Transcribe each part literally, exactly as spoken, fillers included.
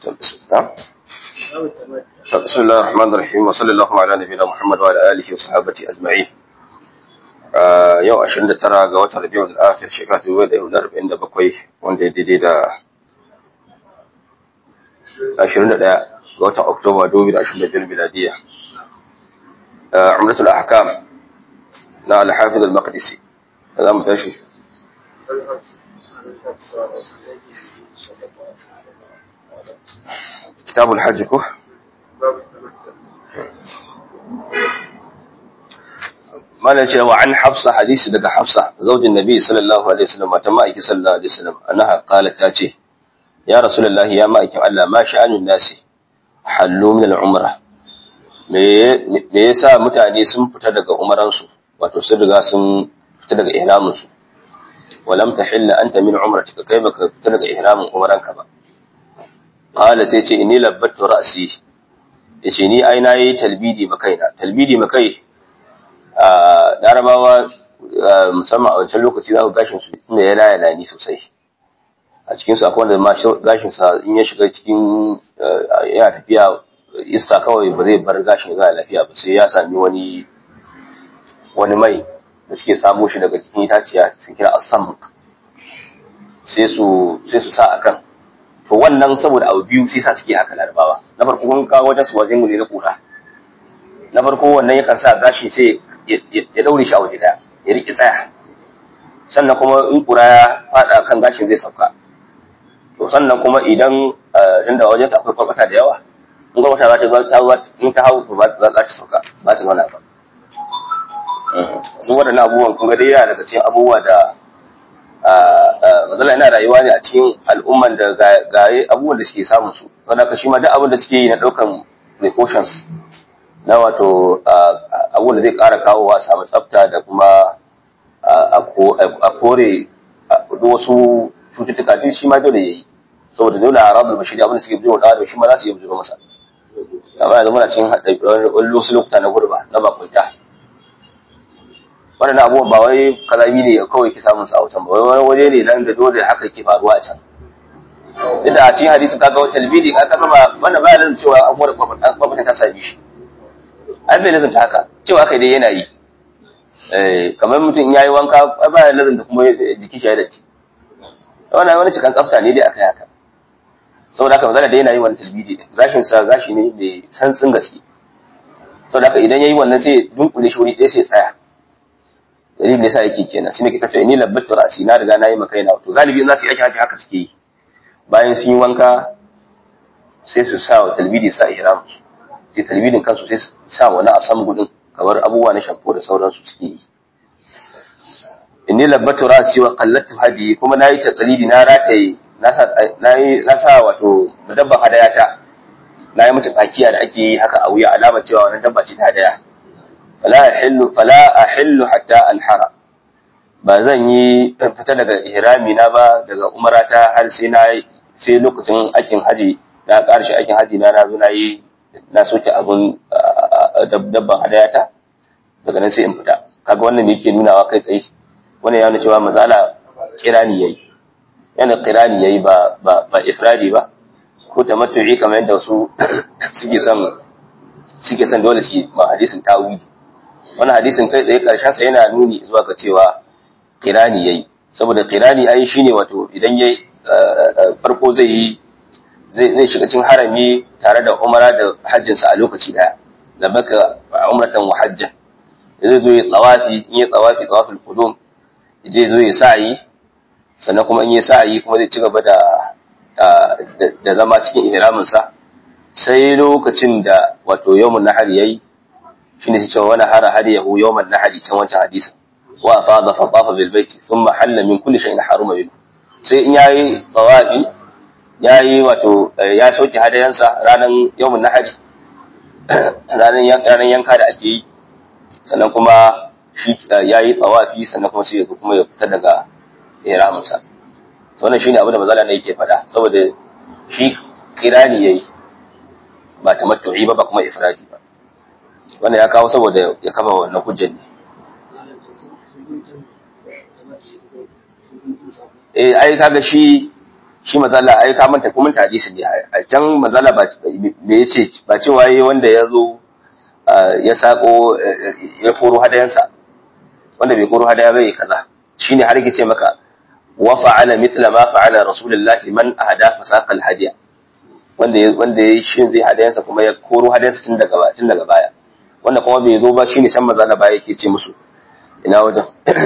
نعم. بسم الله الرحمن الرحيم وصلى الله على نبينا محمد وعلى آله وصحبه أجمعين. yau ashirin da tara ga watan Rabiul Akhir shekara ta dubu ɗaya da arba'in da bakwai wanda ya daidai da ashirin da ɗaya ga watan Oktoba dubu biyu da ashirin da biyar miladiya. Umratul Ahkam na Al-Hafiz Al-Maqdisi. Za mu tashi. Kitabul Hajj ko? mana cewa an hafsa hadisi daga hafsa zaujin nabi sallallahu alaihi wasallam mata ma'aiki sallallahu alaihi wasallam annaha qalat ta ce ya rasulullahi ya ma'aikin Allah ma sha'anun nasi hallu min al-umrah me me yasa mutane sun fita daga umaran su wato sun riga sun fita daga ihramin su walam tahilla anta min umratika kai baka fita daga ihramin umaranka ba qala sai ce inni labbattu ra'si yace ni ai nayi talbidi makaina talbidi makai larabawa musamman a wancan lokaci za ku gashin su inda ya layana ni sosai a cikin su akwai wanda ma gashin sa in ya shiga cikin yana tafiya iska kawai ba zai bar gashin za lafiya ba sai ya sami wani wani mai da suke samu shi daga cikin itaciya sun kira asam sai su sai su sa akan to wannan saboda abu biyu sai sa suke haka larabawa na farko kun kawo wajen su wajen mu ne na kura na farko wannan yakan sa gashi sai ya daure shi a waje daya ya riƙe tsaya sannan kuma in kura ya fada kan gashin zai sauka to sannan kuma idan inda wajen akwai kwarbata da yawa in kwarbata za ta ta in ta hau ba za ta sauka ba ta zauna ba duk waɗannan abubuwan kuma dai yana daga cikin abubuwa da mazala yana rayuwa ne a cikin al'umman da ga abubuwan da suke samun su saboda haka shi ma duk abin da suke yi na ɗaukan precautions na wato abu da zai ƙara kawowa a samu tsafta da kuma a kore wasu cututtuka duk shi ma dole ya yi saboda dole a rabu da bashiri abin da suke biyo da shi ma za su yi biyo masa amma yanzu muna cin wani wasu lokuta na gurba na bakwaita waɗannan abubuwan ba wai kalami ne kawai ki samun sa a wutan ba wani waje ne nan da dole haka ke faruwa a can duk da a cikin hadisi kaga wata talbidi ka kaga ba wannan ba da cewa an gwada kwakwatan ta sami shi an bai lazanta haka cewa kai dai yana yi eh kamar mutum in yayi wanka ba ya lazanta kuma jiki shi ya dace wannan wani cikan tsafta ne dai akai haka saboda haka magana dai yana yi wannan talbidi din gashin sa gashi ne mai santsin gaske saboda haka idan yayi wannan sai dunkule shi wuri ɗaya sai tsaya dalilin da yasa yake kenan shine kika ce ni labbatu ra'si na riga nayi maka ina to galibi za su yi aiki haka suke yi bayan sun yi wanka sai su sa wa talbidi sa ihram sai talbidin kansu sai sa wani a san gudun kamar abubuwa na shampo da sauransu suke yi inni labbatu rasi wa qallatu haji kuma nayi taqlidi na rataye na sa nayi na sa wato dabba hadayata nayi mata tsakiya da ake yi haka a wuya alama cewa wannan dabba ce ta hadaya fala ahillu fala ahillu hatta anhara ba zan yi fita daga ihrami na ba daga umarata har sai na sai lokacin aikin haji na karshe aikin haji na na zo nayi na soke abun dabban hadayata daga nan sai in fita kaga wannan me yake nunawa kai tsaye wannan yana cewa mazala kirani yayi yana kirani yayi ba ba ba ifradi ba ko tamattu'i kamar yadda wasu suke son suke son dole su ma hadisin tawili wannan hadisin kai tsaye karshen sa yana nuni zuwa ga cewa kirani yayi saboda kirani ai shine wato idan yayi farko zai yi zai shiga cikin harami tare da umara da hajjinsa a lokaci daya da baka umratan wa hajja zai zo ya tsawafi in ya tsawafi tsawaful qudum zai zo ya sa'i sannan kuma in ya sa'i kuma zai ci gaba da da zama cikin ihramin sa sai lokacin da wato yawmun nahari yayi shine sai cewa wala hara hadiyahu yawman nahari can wancan hadisin wa fada fa tafa bil baiti thumma halla min kulli shay'in haruma minhu sai in yayi tsawafi ya yi wato ya sauke hadayensa ranar yawon nahari ranar yanka da ake yi sannan kuma shi ya yi tsawafi sannan kuma sai ya kuma ya fita daga ihraminsa wannan shi ne abin da mazala na yake faɗa saboda shi kirani ya yi ba ta matu'i ba ba kuma ifradi ba wannan ya kawo saboda ya kafa wannan hujjar ne eh ai kaga shi shi mazala ai ka manta kuma ta hadisi ne a can mazala ba me yace ba cewa yayi wanda ya zo ya sako ya koro hadayansa wanda bai koro hadaya bai kaza shine har yake ce maka wa fa'ala mithla ma fa'ala rasulullahi man ahada fasaqa alhadiya wanda wanda yayi shi zai hadayansa kuma ya koro hadayansa tun daga tun daga baya wanda kuma bai zo ba shine san mazala ba yake ce musu ina wajen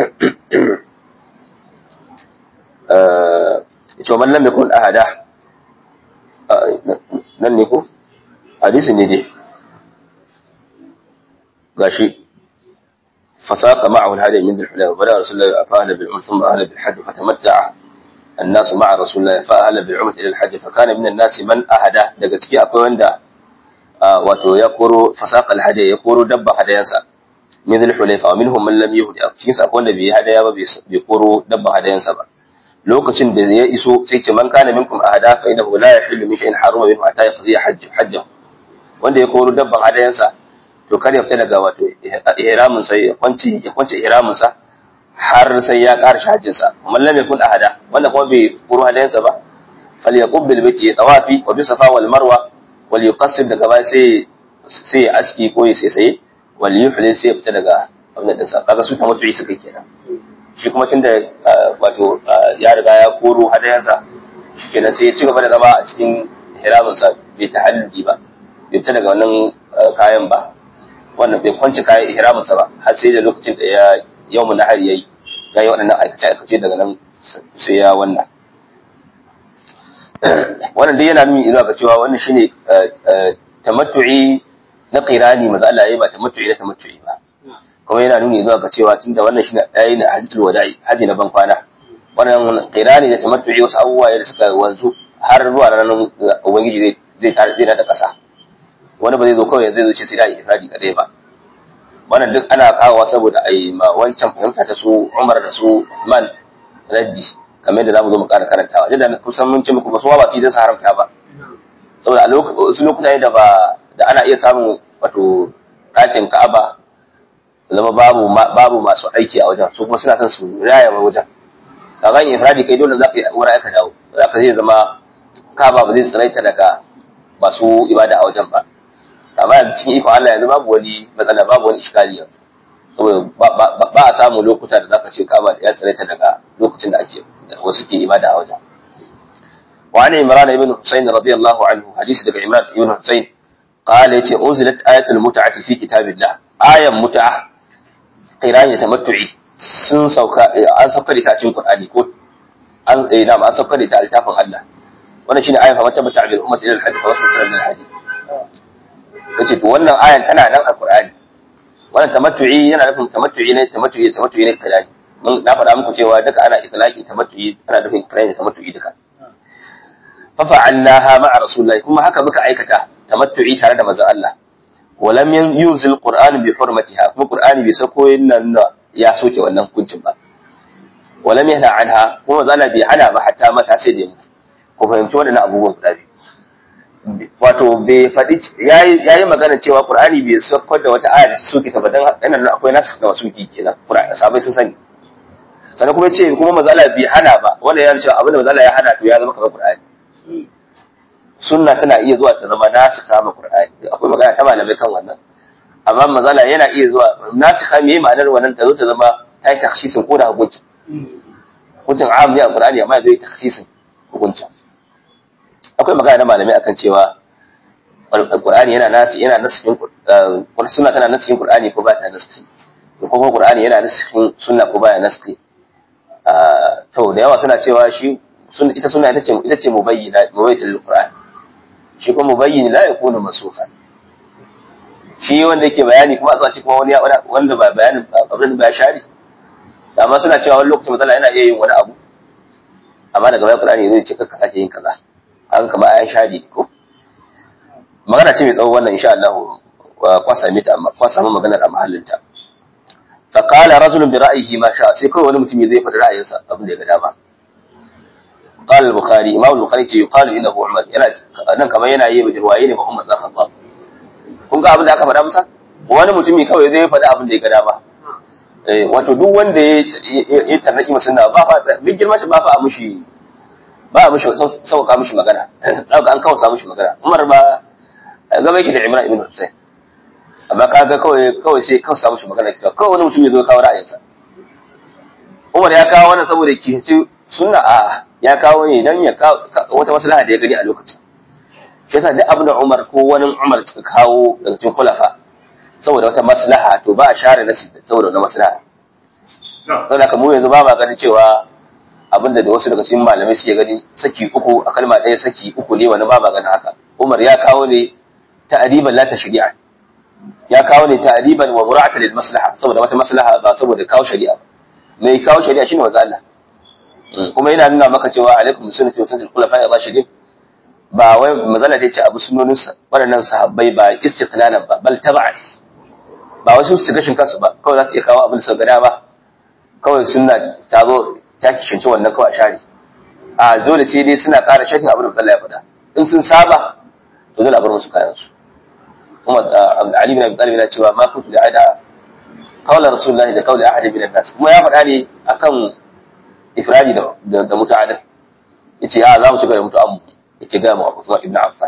eh yace man lam yakun ahada nan ne ko hadisi ne dai gashi فساق معه الهدي من ذي الحليفة وبدأ رسول الله فأهل بالعمر ثم أهل بالحج فتمتع الناس مع رسول الله فأهل بالعمر إلى الحج فكان من الناس من أهدى daga ciki akwai wanda wato ya koro fasaq alhadi ya koro dabba hadayansa min dhil hulayfa wa minhum man lam yuhdi cikin sa akwai wanda bai hadaya ba bai koro dabba hadayansa ba lokacin da ya iso sai ce man kana minkum ahada fa innahu la yahillu min shay'in haruma minhu hatta yaqdi hajj hajjahu wanda ya koro dabban hadayansa to kar ya fita daga wato ihramin sai ya kwanci ya kwanci ihramin sa har sai ya karshe hajjin sa man lam yakun ahada wanda kuma bai koro hadayansa ba falyaqub bil baiti tawafi wa bi safa wal marwa wal yuqassid daga bai sai sai aski ko sai sai wal yuhlil sai fita daga wannan din sa kaga su tamattu'i suka kenan shi kuma tunda wato ya riga ya koro hadayansa shikenan sai ya ci gaba da zama a cikin ihramin sa bai tahalluli ba bai fita daga wannan kayan ba wannan bai kwanci kayan ihraminsa ba har sai da lokacin da ya yawmu nahar yayi yayi waɗannan aikace aikace daga nan sai ya wannan wannan dai yana nuni zuwa ga cewa wannan shine tamattu'i na qirani maza Allah yayi ba tamattu'i na tamattu'i ba kuma yana nuni zuwa ga cewa tunda wannan shine ɗaya ne hajjatul wada'i haji na ban kwana wannan qirani da tamattu'i wasu abubuwa da suka wanzu har zuwa ranar ubangiji zai zai tare da ƙasa wani ba zai zo kawai zai zo ce sai da ifradi kadai ba wannan duk ana kawowa saboda ai ma wancan fahimta ta su Umar da su Uthman raddi kamar yadda zamu zo mu ƙara karantawa da kusan mun ce muku ba su ba su da haramta ba saboda a lokacin lokuta da ba da ana iya samun wato ɗakin Ka'aba zama babu babu masu aiki a wajen su kuma suna son su raya wajen kaga in ifradi kai dole za ka yi wurin aka dawo za ka zai zama Ka'aba ba zai tsiraita daga masu ibada a wajen ba amma yanzu cikin ikon Allah yanzu babu wani matsala babu wani iskali yanzu saboda ba a samu lokuta da zaka ce Ka'aba ya tsare ta daga lokacin da ake wasu ke ibada a wajen wa ana Imran ibn Husayn radiyallahu anhu hadisi daga Imran ibn Husayn qala yace unzilat ayatul mut'ati fi kitabillah ayan mut'a qira'at tamattu'i sun sauka an sauka da cikin Qur'ani ko an eh da an sauka da littafin Allah wannan shine ayan fa mata bil ummati ila al-hadith wa wasal lil hadith kace to wannan ayan tana nan a Qur'ani wannan tamattu'i yana nufin tamattu'i ne tamattu'i tamattu'i ne kalani mun na faɗa muku cewa duka ana itlaqi tamattu'i ana nufin kalani tamattu'i duka fa fa'alnaha ma'a rasulillahi kuma haka muka aikata tamattu'i tare da manzon Allah walam yunzil qur'an bi hurmatiha kuma qur'ani bai sako nan ya soke wannan hukuncin ba walam yana anha kuma manzon Allah bai hana ba hatta mata sai da mu ko fahimci wannan abubuwan guda biyu wato bai faɗi yayi magana cewa Qur'ani bai saukar da wata aya da suke ta badan nan akwai nasu da wasu ki kenan Qur'ani sabai sun sani sannan kuma ce kuma mazala bai hana ba wanda ya ce abin da mazala ya hana to ya zama kaga Qur'ani sunna tana iya zuwa ta zama nasu kama Qur'ani akwai magana ta malamai kan wannan amma mazala yana iya zuwa nasu kama yayi ma'anar wannan ta zo ta zama ta yi takhsisin ko da hukunci hukuncin am ne a Qur'ani amma zai takhsisin hukuncin akwai magana na malamai akan cewa Qur'ani yana nasi yana nasihin sunna tana nasihin Qur'ani ko ba ta nasihi ko kuma Qur'ani yana nasihin sunna ko ba ya nasihi to da yawa suna cewa shi ita sunna ita ce ita ce mubayyina mubayyitul Qur'an shi kuma mubayyin la yakunu masufan shi wanda yake bayani kuma a zuwa kuma wani wanda ba bayanin abin da ba shari amma suna cewa wani lokacin matsala yana iya yin wani abu amma daga bayan Qur'ani zai ce ka sake yin kaza an kama ayan shadi ko magana ce mai tsawo wannan insha Allah kwasa mita amma kwasa mun maganar a mahallinta fa qala rajulun bi ra'yihi ma sha sai kai wani mutum zai faɗi ra'ayinsa abin da ya ga dama qala al-bukhari imam al-bukhari ce yuqalu innahu umar yana nan kamar yana yi bijirwaye ne Muhammad bin Khattab kun ga abin da aka faɗa masa wani mutumi kawai zai faɗi abin da ya ga dama eh wato duk wanda ya ya tarnaki masunna ba fa duk girma shi ba fa a mushi ba mishi sauka mishi magana an kawo sa mishi magana Umar ba gaba yake da Imran ibn Husayn amma kaga kawai kawai sai kawo sa mishi magana kawai kawai wani mutum ya zo kawo ra'ayinsa Umar ya kawo wannan saboda kici sunna a ya kawo ne dan ya kawo wata maslaha da ya gani a lokacin shi yasa duk abin da Umar ko wani Umar suka kawo daga cikin khulafa saboda wata maslaha to ba a share nasi saboda wata maslaha saboda kamar yanzu ba ma ganin cewa abinda da wasu daga cikin malamai suke gani saki uku a kalma ɗaya saki uku ne wani ba ma ganin haka Umar ya kawo ne ta'diban la tashri'a ya kawo ne ta'diban wa mura'atan lil maslaha saboda wata maslaha ba saboda kawo shari'a mai kawo shari'a shine manzo Allah kuma yana nuna maka cewa alaikum sunnati wa sunnatul khulafa'i ar-rashidin ba wai mazala ta ce abu sunnonin waɗannan sahabbai ba istiqlalan ba bal tab'as ba wasu su gashin kansu ba kawai za su iya kawo abin da suka gada ba kawai sunna ta zo ta kishince wannan kawai a share a dole sai dai suna ƙara shafin abin da Allah ya faɗa in sun saba to dole a bar musu kayan su kuma Ali bin Abi Talib yana cewa ma kuntu da'ada qawla rasulullahi da qawli ahad min an-nas kuma ya faɗa ne akan ifradi da da muta'addid yace a za mu ci gaba da mutu'ammu yake ga mu Uthman ibn Affan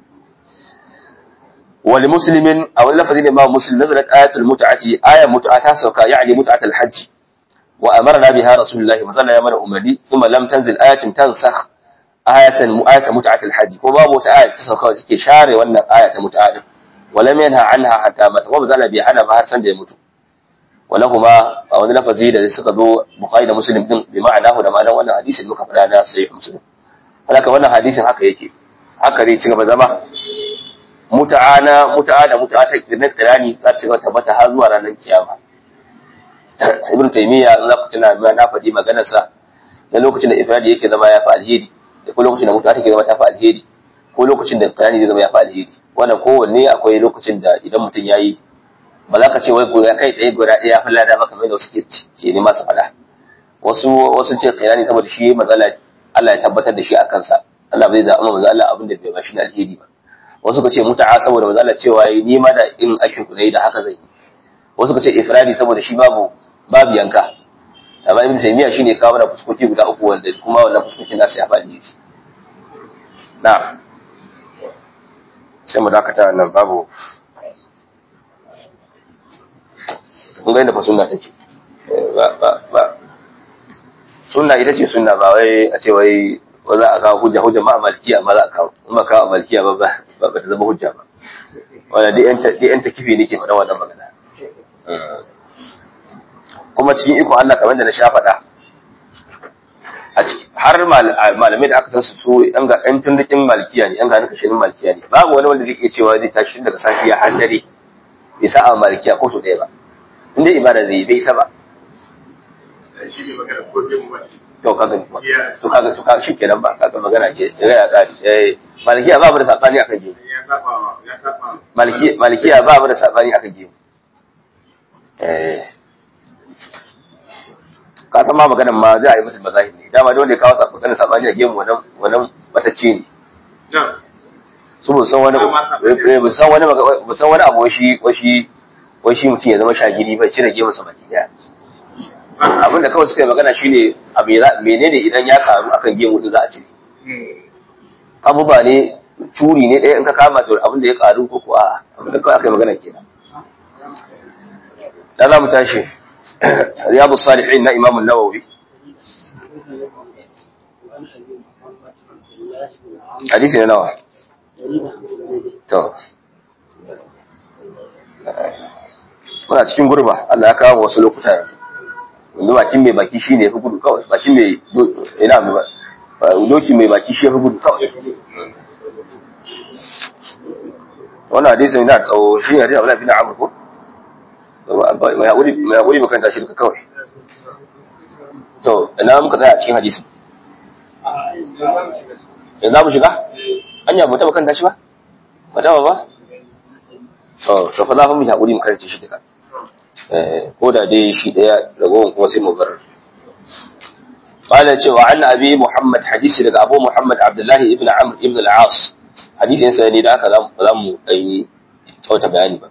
wal muslimin aw lafazin imam muslim nazalat ayatul mut'ati ayat mut'ata sauka yani mut'atul hajj wa amarna biha rasulullahi wa sallallahu alaihi umadi thumma lam tanzil ayatun tansakh ayatan ayat mut'atul hajj ko babu wata ayat ta sauka take share wannan ayat ta mut'a wa lam yanha anha hatta mata wa zalla bi hana ba har san da ya mutu walahuma a wani lafazi da suka zo bukhari da muslim din bi ma'anahu da ma'anar wannan hadisin muka fada na sahih muslim haka wannan hadisin haka yake haka ne cigaba zama muta'ana muta'ana muta'ata na kirani za ta cigaba tabbata har zuwa ranar kiyama ibn taymiya za ku tuna na fadi maganar sa da lokacin da ifradi yake zama ya fa alheri da ko lokacin da muta'ata ke zama ta fa alheri ko lokacin da kirani zai zama ya fa alheri wannan kowanne akwai lokacin da idan mutum yayi ba za ka ce wai ya kai tsaye guda ɗaya fa lada maka mai da wasu ke ke ne masu fada wasu wasu ce kirani saboda shi matsala Allah ya tabbatar da shi a kansa Allah bai da amma manzo Allah abin da bai ba shi da alheri ba wasu ka ce muta'a saboda manzo Allah cewa yi ni ma da in aikin ku ne da haka zai yi wasu ka ce ifradi saboda shi babu babu yanka amma ibn taymiya shine kawo mana fuskoki guda uku wanda kuma wannan fuskokin nasu ya faɗi shi na'am sai mu dakata nan babu kun ga inda fa sunna take ba ba ba sunna ita ce sunna ba wai a ce wai za a kawo hujja hujja ma malikiya ma za a kawo in ba kawo malikiya ba ba ba ta zama hujja ba wanda dai yan dai yan takifi ne ke faɗa wannan magana kuma cikin iko Allah kamar da na sha faɗa a ciki har malamai da aka san su su yan ga yan tundukin malikiya ne yan ga nuka shirin malikiya ne babu wani wanda zai iya cewa zai tashi daga safiya har dare bai sa a malikiya ko to ɗaya ba inda ibada zai bai sa ba to kaga to kaga to kaga shikenan ba kaga magana ke daga ya tsari eh malikiya ba mu da sabani akan ge malikiya malikiya ba mu da sabani akan ge eh ka san ma maganar ma za a yi mutum mazahir ne dama da wanda ya kawo sabani sabani a gemu wannan wannan batacce ne su ba san wani ba san wani ba san wani abu shi washi wai shi mutum ya zama shagiri bai cire gemu sa baki daya abin da kawai suka yi magana shine abu menene idan ya karu akan gemu din za a cire abubuwa ne curi ne ɗaya in ka kama to abin da ya karu ko ko a abin da kawai aka yi magana kenan dan za mu tashi riyadu salihin na imam an-nawawi hadisi ne nawa to muna cikin gurba Allah ya kawo wasu lokuta yanzu yanzu bakin mai baki shine yafi gudu kawai bakin mai ina doki mai baki shi yafi gudu kawai wannan hadisin yana tsawo shi ne hadisin Abdullah bin Amr ko mai wuri mai wuri bakan tashi duka kawai to ina muka tsaya a cikin hadisin yanzu za mu shiga anya ba ta bakan tashi ba ba ta ba to to fa za mu yi hakuri mu karanta shi duka eh ko da dai shi daya ragowar kuma sai mu bar qala cewa an abi muhammad hadisi daga abu muhammad abdullahi ibn amr ibn al-as hadisin sa ne da aka za mu dai tsauta bayani ba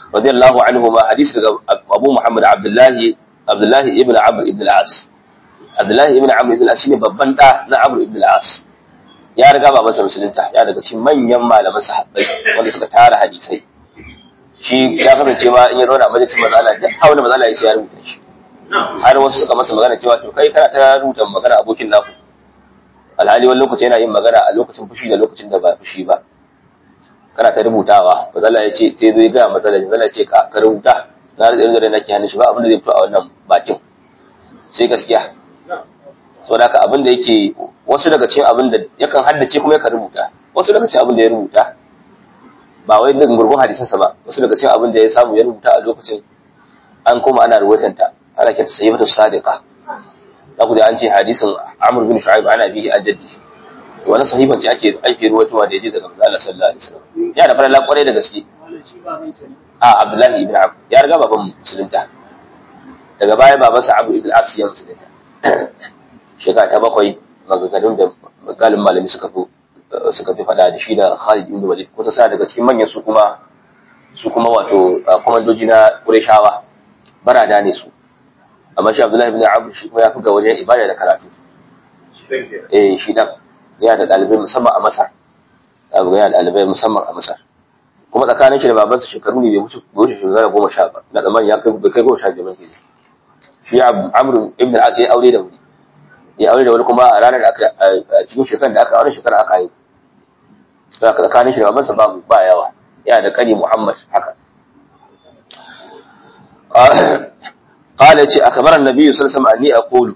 radiyallahu anhu ma hadisi daga abu muhammad abdullahi abdullahi ibn amr ibn al-as Abdullahi ibn Amr ibn al-As shine babban da na Amr ibn al-As ya riga babansa musulunta ya daga cikin manyan malaman sahabbai wanda suka tara hadisai shi ya kasance ma in ya zauna a majalisin manzo Allah duk abin da manzo Allah ya ce ya rubuta shi har wasu suka masa magana cewa to kai kana ta rubuta magana abokin naku alhali wani lokaci yana yin magana a lokacin fushi da lokacin da ba fushi ba kana ta rubutawa manzo Allah ya ce sai zai ga manzo Allah ya ce ka ka rubuta na da irin da nake hannun shi ba abin da zai fito a wannan bakin sai gaskiya saboda haka abin da yake wasu daga cikin abin da yakan haddace kuma yakan rubuta wasu daga cikin abin da ya rubuta ba wai daga gurgun hadisansa ba wasu daga cikin abin da ya samu ya rubuta a lokacin an koma ana ruwatanta ana kyanta sayyidatu sadiqa za ku da an ce hadisin Amr bin Shu'aib ana bihi ajaddi wani sahifan ce ake ake ruwatuwa da yaji daga manzo Allah sallallahu alaihi wasallam ya da fara kwarai da gaske a Abdullahi ibn Amr ya riga baban musulunta daga baya babansa Abu ibn al-As ya musulunta shekara ta bakwai maganganun da galin malami suka fi suka fi fada da shi da Khalid ibn Walid kusa sa daga cikin manyan su kuma su kuma wato komandoji na Qurayshawa barada ne su amma shi Abdullahi ibn Amr shi kuma ya fi ga wajen ibada da karatu eh shi dan yana da dalibai musamman a Masar abu yana da dalibai musamman a Masar kuma tsakanin shi da babansa shekaru ne bai wuce bai wuce shekara goma sha ba na tsammani ya kai bai kai goma sha biyar ke shi Amr ibn al-As ya aure da wuri ya aure da wani kuma a ranar da aka a cikin shekarar da aka aure shekara aka yi da tsakanin shi da babansa ba ba yawa yana da kani Muhammad haka قال يتي أخبر النبي صلى الله عليه وسلم أني أقول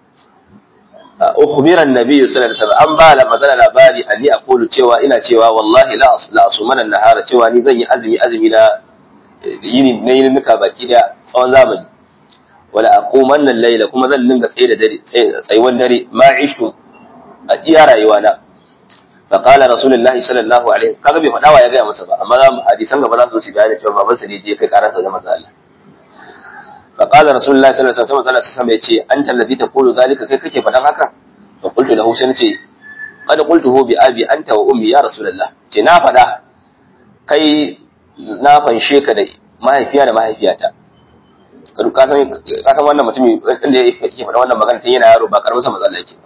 أخبر النبي صلى الله عليه وسلم أن بالا مثلا labari أني أقول cewa ina cewa wallahi la la asumana nahara cewa ni zan yi azumi azumi na yini na yini nuka baki da tsawon zamani wala aqumanna al-layla kuma zan dinga tsaye da dare tsayuwan dare ma ishtu a iya rayuwa na fa qala rasulullahi sallallahu alaihi kaga bai fada wa ya ga masa ba amma hadisan gaba za su ci bayani cewa babansa ne je kai karansa da manzo Allah فقال رسول الله صلى الله عليه وسلم قال سمع يتي انت الذي تقول ذلك kai kake fadan haka fa qultu lahu sai nace qad qultuhu bi abi anta wa ummi ya rasulullah ce na fada kai na fanshe ka da mahaifiya da mahaifiyata kadu ka san ka san wannan mutumi inda yake faɗa wannan magana tun yana yaro ba karbasa matsala yake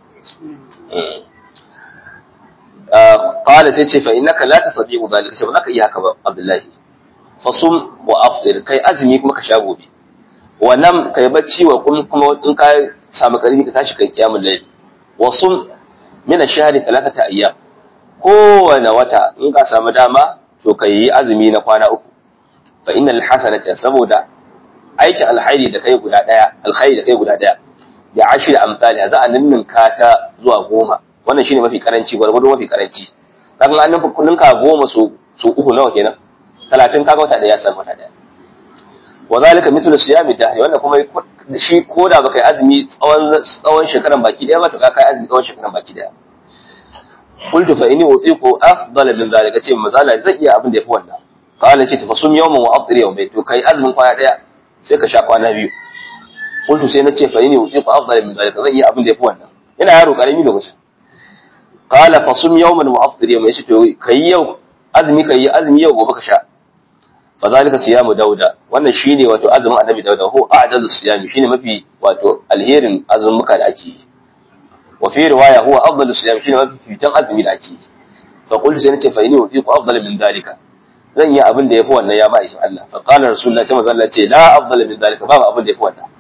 ba qala sai ce fa innaka la tastati'u dhalika sai ba zaka iya haka ba abdullahi fasum wa afdir kai azumi kuma ka sha gobe wannan kai bacci wa kuma in ka samu karfi ka tashi kai kiyamul layl wasum min ash-shahri thalathata ayyam kowane wata in ka samu dama to kai azumi na kwana uku fa innal hasanata saboda aiki alkhairi da kai guda daya alkhairi da kai guda daya ya ashir amsali za a ninninka ta zuwa goma wannan shine mafi karanci gwargwado mafi karanci dan an nufi ninka goma so so uku nawa kenan talatin kaga wata daya san wata daya wazalika mithlu siyami dahri wannan kuma shi koda baka yi azumi tsawon tsawon shekaran baki daya ba to ka kai azumi tsawon shekaran baki daya qultu fa inni utiqu afdala min zalika ce mazala zai iya abin da yafi wannan qala ce fa sum yawman wa afdir yawmayn to kai azumin kwana daya sai ka sha kwana biyu qultu sai nace fa inni utiqu afdala min zalika zai iya abin da yafi wannan ina yaro karami lokacin qala fa sum yawman wa afdir yawmayn ce to kai yau azumi kai azumi yau gobe ka sha fadhalika siyamu dauda wannan shine wato azumin annabi dauda ko a'dalu siyami shine mafi wato alherin azumuka da ake yi wa fi riwaya huwa afdalu siyami shine mafi fitan azumi da ake yi fa qultu sai nace fa inni utiqu afdala min dhalika zan yi abin da yafi wannan ya ba shi Allah fa qala rasulullahi sallallahu alaihi wasallam ce la afdala min dhalika babu abin da yafi wannan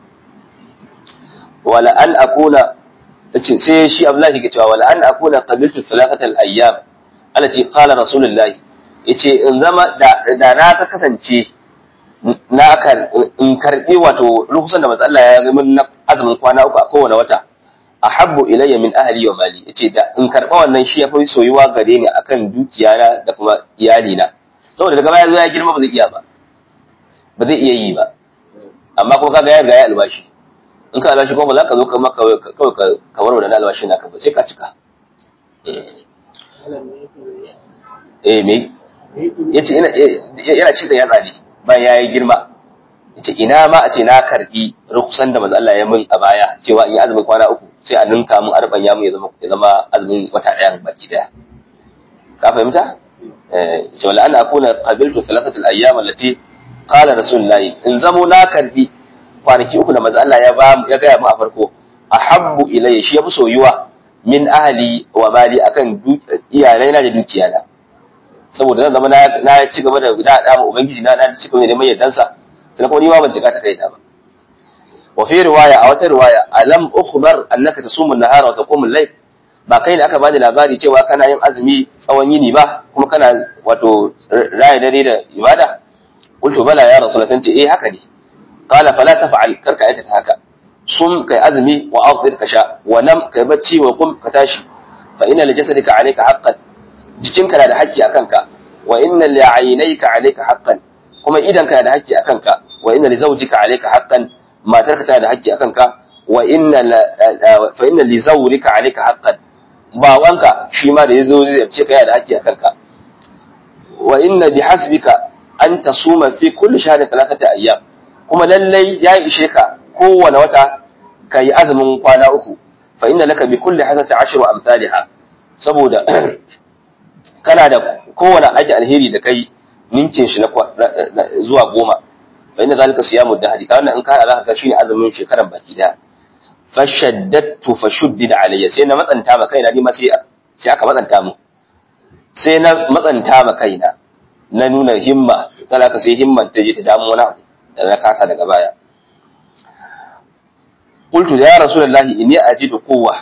wala an akuna tace sai shi Abdullahi ke cewa wala an akuna qabiltu thalathata al-ayyam allati qala rasulullahi yace in zama da na ta kasance na kan in karbi wato ruhusan da manzo Allah ya yi min azumin kwana uku a kowane wata ahabbu ilayya min ahli wa mali yace da in karba wannan shi yafi soyuwa gare ni akan dukiya na da kuma iyali na saboda daga baya zo ya girma ba zai iya ba ba zai iya yi ba amma kuma kaga ya riga ya albashi in ka albashi kuma ba za ka zo kuma kawai ka warware da albashi naka ba sai ka cika eh me yace ina yana ci da yatsa ne bayan yayi girma yace ina ma a ce na karbi rukusan da manzo Allah ya min a baya cewa in yi azumin kwana uku sai a ninka mun arban ya mu ya zama ya zama azumin wata daya baki daya ka fahimta eh ce wala ana akuna qabiltu thalathatul ayyam allati qala rasulullahi in zamo na karbi kwanaki uku da manzo Allah ya ba ya ga mu a farko ahabbu ilayya shi yafi soyuwa min ahli wa mali akan iyalai na da dukiya na saboda zan zama na ci gaba da da da ubangiji na na ci gaba da mai yaddansa sai kuma ni ma ban jika ta kai ta ba wa fi riwaya a wata riwaya alam ukhbar annaka tasumu an-nahara wa taqumu al-layl ba kai ne aka bada labari cewa kana yin azumi tsawon yini ba kuma kana wato raye dare da ibada qultu bala ya rasulullah ce eh haka ne qala fala taf'al karka aikata haka sum kai azumi wa afdir ka sha wa nam kai bacci wa qum ka tashi fa inna li jasadika alayka haqqan jikinka na da haƙƙi akan ka wa inna li aynayka alayka haqqan kuma idanka na da haƙƙi akan ka wa inna li zawjika alayka haqqan matarka tana da haƙƙi akan ka wa inna fa inna li zawrika alayka haqqan bawanka shi ma da yazo zai ce ka yana da haƙƙi akan ka wa inna bihasbika an tasuma fi kulli shahrin thalathata ayyam kuma lallai ya ishe ka kowane wata kai azumin kwana uku fa inna laka bi kulli hasati ashru amsalha saboda kana da kowane aji alheri da kai ninkin shi na zuwa goma fa inna zalika siyamu dahri kana in ka Allah ka shine azumin shekaran baki daya fashaddatu fashuddida alayya sai na matsanta ma kaina ni ma sai sai aka matsanta mu sai na matsanta ma kaina na nuna himma talaka sai himman ta je ta damu wani abu da na kasa daga baya qultu ya rasulullahi inni ajidu quwwa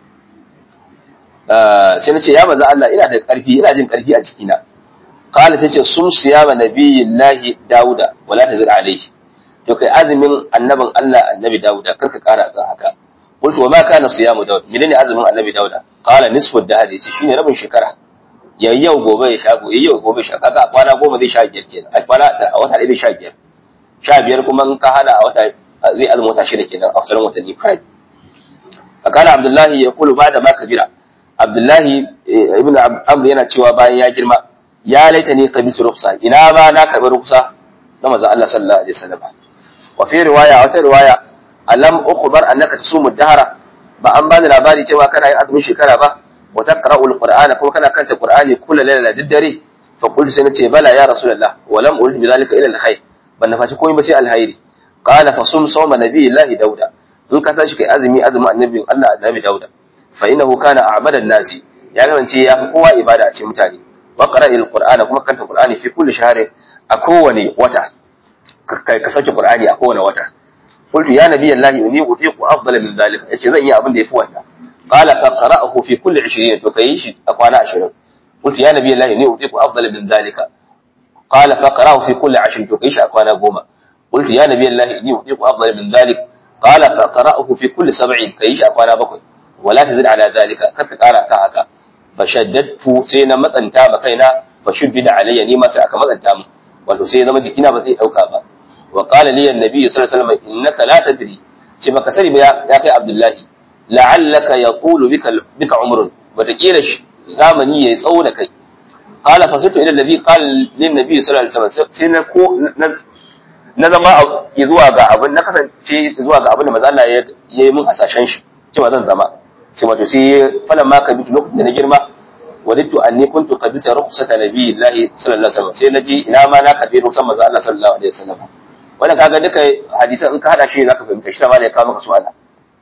sai nace ya manzo Allah ina da karfi ina jin karfi a jikina qala tace sum siyama nabiyillahi dauda wala tazid alayhi to kai azumin annabin Allah annabi dauda karka kara kan haka qultu wa ma kana siyamu daud menene azumin annabi dauda qala nisfu dahri yace shine rabin shekara yayi yau gobe ya shago yayi yau gobe sha kaga kwana goma zai sha biyar kenan a kwana a wata ɗaya zai sha biyar sha biyar kuma in ka hada a wata zai azumi wata shida kenan a sauran watanni five fakana abdullahi ya kulu ba da ma kabira abdullahi ibn amr yana cewa bayan ya girma ya laita ne qabitu rukhsa ina ba na karbi rukhsa na manzo Allah sallallahu alaihi wasallam wa fi riwaya wata riwaya alam ukhbar annaka tasumu dahra ba an bani labari cewa kana yin azumin shekara ba wa taqra'u alqur'ana kuma kana karanta qur'ani kullu layla diddare fa qultu sai nace bala ya rasulullah wa lam urid bidhalika ila alkhair ban nafaci komai ba sai alkhairi qala fa sum sawma nabiyillahi dauda in ka tashi kai azumi azumin annabin Allah annabi dauda fa innahu kana a'badan nasi ya kasance ya fi kowa ibada a cikin mutane wa qara'il qur'ana kuma karanta qur'ani fi kulli shahrin a kowane wata kai ka sauke qur'ani a kowane wata qultu ya nabiyallahi inni utiqu afdala min dhalika yace zan yi abin da yafi wannan qala fa qara'ahu fi kulli ishrin to kai shi a kwana ashirin qultu ya nabiyallahi inni utiqu afdala min dhalika qala fa qara'ahu fi kulli ashrin to kai shi a kwana goma qultu ya nabiyallahi inni utiqu afdala min dhalika qala fa qara'ahu fi kulli sab'in kai shi a kwana bakwai wala tazid ala dhalika kar ka kara ka haka fa shaddadtu sai na matsanta ba kaina fa shuddida alayya ni ma sai aka matsanta mu wato sai zama jikina ba zai dauka ba wa qala li an-nabi sallallahu alaihi wasallam innaka la tadri ce baka sani ba ya kai abdullahi la'allaka yaqulu bika bika umrun wata kira zamani yayi tsawo da kai qala fasitu ila alladhi qala lin nabi sallallahu alaihi wasallam sai na ko na zama zuwa ga abin na kasance zuwa ga abin da manzo Allah ya yi mun hasashen shi cewa zan zama sai wato sai falan ma ka bitu lokacin da na girma wadittu anni kuntu qabita rukhsata nabiyillahi sallallahu alaihi wasallam sai naji ina ma na kabe rukhsan manzo Allah sallallahu alaihi wasallam wannan kaga duka hadisan in ka hada shi zaka fahimta shi ma ne ka maka su'ala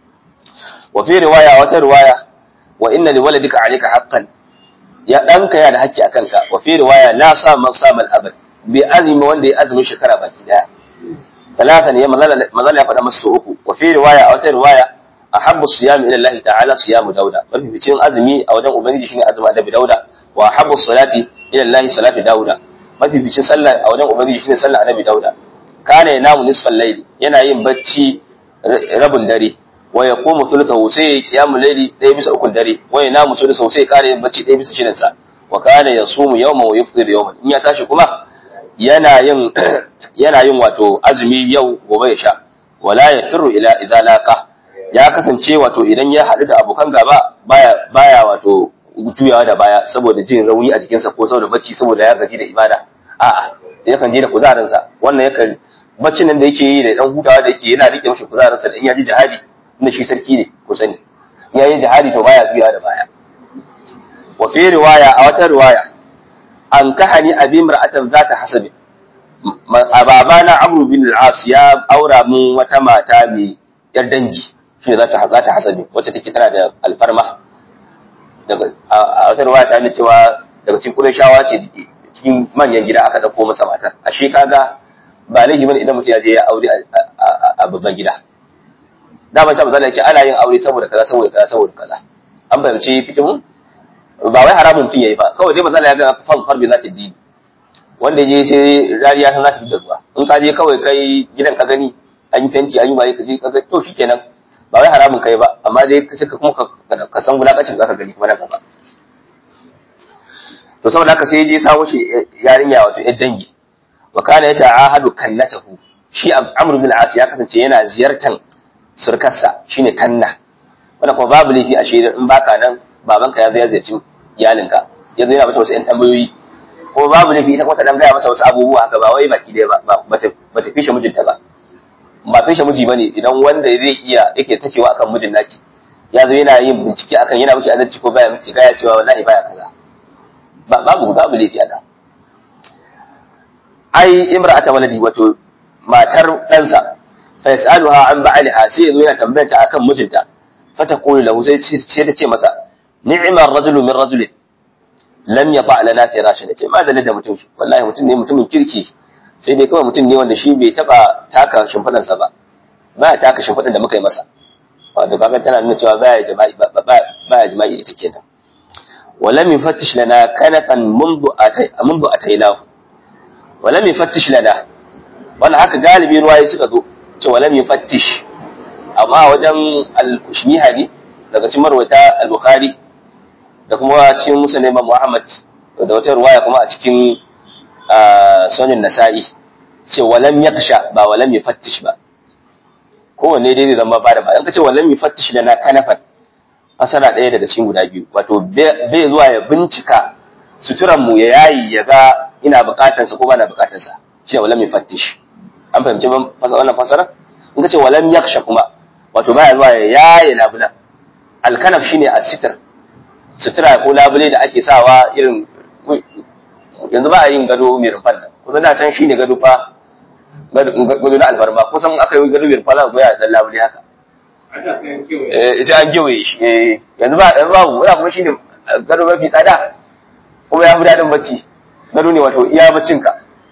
wa fi riwaya wata riwaya wa inna li waladika alayka haqqan ya danka ya da haƙƙi akan ka wa fi riwaya la sa man sama al-abad bi azmi wanda ya azumin shekara baki daya talatan ya manzala ya faɗa masu uku wa fi riwaya wata riwaya ahabbu siyam ila Allah ta'ala siyamu dauda mafificin azumi a wajen ubangiji shine azumin annabi dauda wa ahabbu salati ila Allah salatu dauda mafificin sallah a wajen ubangiji shine sallah annabi dauda kana yanamu nisfal layli yana yin bacci rabin dare wa yaqumu thuluthahu sai qiyamul layli ɗaya bisa ukun dare wa yanamu thuluthahu sai kare yin bacci ɗaya bisa shidan sa wa kana yasumu yawman wa yufṭiru yawman in ya tashi kuma yana yin yana yin wato azumi yau gobe ya sha wala yafirru ila idza laqa ya kasance wato idan ya haɗu da abokan gaba baya baya wato juyawa da baya saboda jin rauni a jikinsa ko saboda bacci saboda ya gaji da ibada a'a yakan je da kuzarinsa wannan yakan baccin nan da yake yi da dan hutawa da yake yana rike mashi kuzarinsa da in ya ji jihadi inda shi sarki ne ku sani in ya yi jihadi to baya juyawa da baya wa fi riwaya a wata riwaya an kahani abi mar'atan zata hasabi ababana amru bin al-as ya aura mun wata mata mai yar dangi shi za ta za ta hasabi wacce take tana da alfarma daga a wata ruwaya ta nuna cewa daga cikin Qurayshawa ce cikin manyan gida aka dauko masa matar ashe kaga ba laifi bane idan mutum ya je ya aure a babban gida da ba sai ya ce ana yin aure saboda kaza saboda kaza saboda kaza an bayyance fikihun ba wai haramun mutum yayi ba kawai dai manzo ya ga fan farbi za ta dini wanda je sai rariya ta za ta da ruwa in ka je kawai kai gidan ka gani an yi fenti an yi waye ka je ka ga to shikenan ba wai haramun kai ba amma dai ka saka kuma ka san wulakacin zaka gani kuma nan gaba to saboda haka sai je sawo shi yarinya wato yar dangi wa kana yata'ahadu kannatahu shi Amr bin al-As ya kasance yana ziyartan surkarsa shine kanna wanda kuma babu laifi a shaidar in baka nan babanka ya zo ya ziyarci iyalinka yanzu yana mata wasu ƴan tambayoyi ko babu laifi ita kuma ta dan gaya masa wasu abubuwa haka ba wai baki dai ba ba ta fishe mijinta ba ba fishe miji bane idan wanda zai iya yake tacewa akan mijin naki ya zo yana yin bincike akan yana miki azanci ko baya miki gaya cewa wallahi baya kaza babu babu laifi a da ai imra'ata waladi wato matar ɗansa fa yas'aluha an ba'aliha sai yazo yana tambayanta akan mijinta fa taqulu lahu sai sai ta ce masa ni'ma ar-rajulu min rajulin lam yata lana firashan ce ma da mutum wallahi mutum ne mutumin kirki sai dai kawai mutum ne wanda shi bai taba taka shimfidan sa ba ba ya taka shimfidan da muka yi masa wato kaga tana nuna cewa baya jama'i baya jama'i ita kenan ولم يفتش لنا كنفا منذ أتي منذ أتيناه ولم يفتش لنا wannan haka galibi ruwaye suka zo ce walam yufattish amma wajen al-Kushmihani daga cikin marwata al-Bukhari da kuma cikin Muslim Muhammad da wata ruwaya kuma a cikin Sunan Nasa'i ce walam yaksha ba walam yufattish ba kowanne dai zai zama ba da ba in ka ce walam yufattish lana kanafan fasara ɗaya daga cikin guda biyu wato bai zuwa ya bincika suturan mu ya yayi ya ga ina bukatansa ko ba na bukatansa shi ne walam yufattish an fahimci wannan fasara in ka ce walam yaksha kuma wato baya zuwa ya yayi labula alkanaf shine as-sitr sutura ko labule da ake sawa irin yanzu ba a yin gado mai rufan nan kusan da can shine gado fa gado na alfarma kusan aka yi gado mai rufan za ku ga dan labule haka sai an kewaye shi yanzu ba yanzu babu wani kuma shine gado mafi tsada kuma ya fi daɗin bacci gado ne wato iya baccinka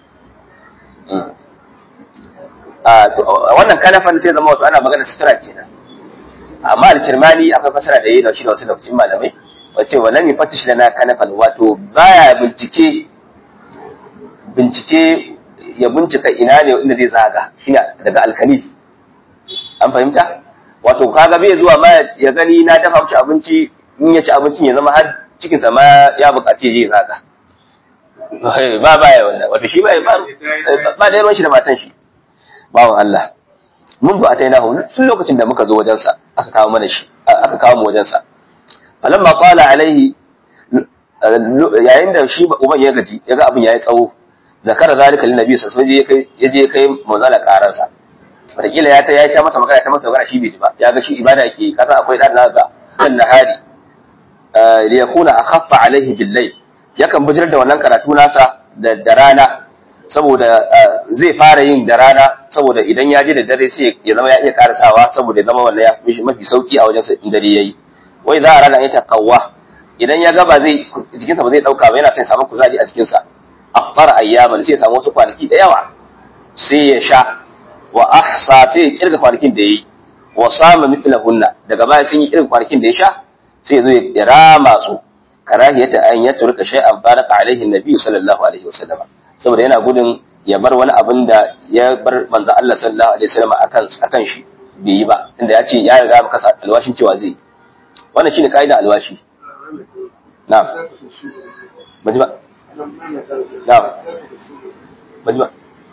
wannan kanafan sai zama wato ana magana sutura kenan amma al-Kirmani akwai fasara da yayi da shi da wasu da cikin malamai wace walam yufattish lana kanafan wato baya bincike bincike ya bincika ina ne inda zai zaga shine daga alkali an fahimta wato kaga bai zuwa ma ya gani na dafa mishi abinci in ya ci abincin ya zama har cikin sa ma ya bukace je zaga ba ba ya wannan wato shi ba ba da ruwan shi da matan shi bawon Allah mun ba ataina hu tun lokacin da muka zo wajen sa aka kawo mana shi aka kawo mu wajen sa falamma qala alaihi yayin da shi uban ya gaji yaga abin yayi tsawo zakara zalika lin nabi sallallahu alaihi wasallam yaje kai manzala karan sa wataƙila ya ta ya ta masa magana ta masa magana shi bai ji ba ya ga shi ibada yake kasa akwai dan naga kan nahari li yakuna akhaffa alaihi bil layl yakan bijirar da wannan karatu nasa da da rana saboda zai fara yin da rana saboda idan ya je da dare sai ya zama ya iya karasawa saboda ya zama wannan ya fi mafi sauki a wajen sa in dare yayi wai za a rana ya taqawwa idan ya ga ba zai jikinsa ba zai dauka ba yana son ya samu kuzari a jikinsa afara ayyaman sai ya samu wasu kwanaki da yawa sai ya sha wa ahsa sai ya kirga kwanakin da yayi wa sama mithlahunna daga baya sun yi irin kwanakin da ya sha sai ya zo ya rama su karahiyata an yatruka shay'an baraka alaihi annabi sallallahu alaihi wasallam saboda yana gudun ya bar wani abin da ya bar manzo Allah sallallahu alaihi wasallam akan akan shi bai yi ba tunda ya ce ya riga maka alwashin cewa zai wannan shine kaida alwashi na'am majma na'am majma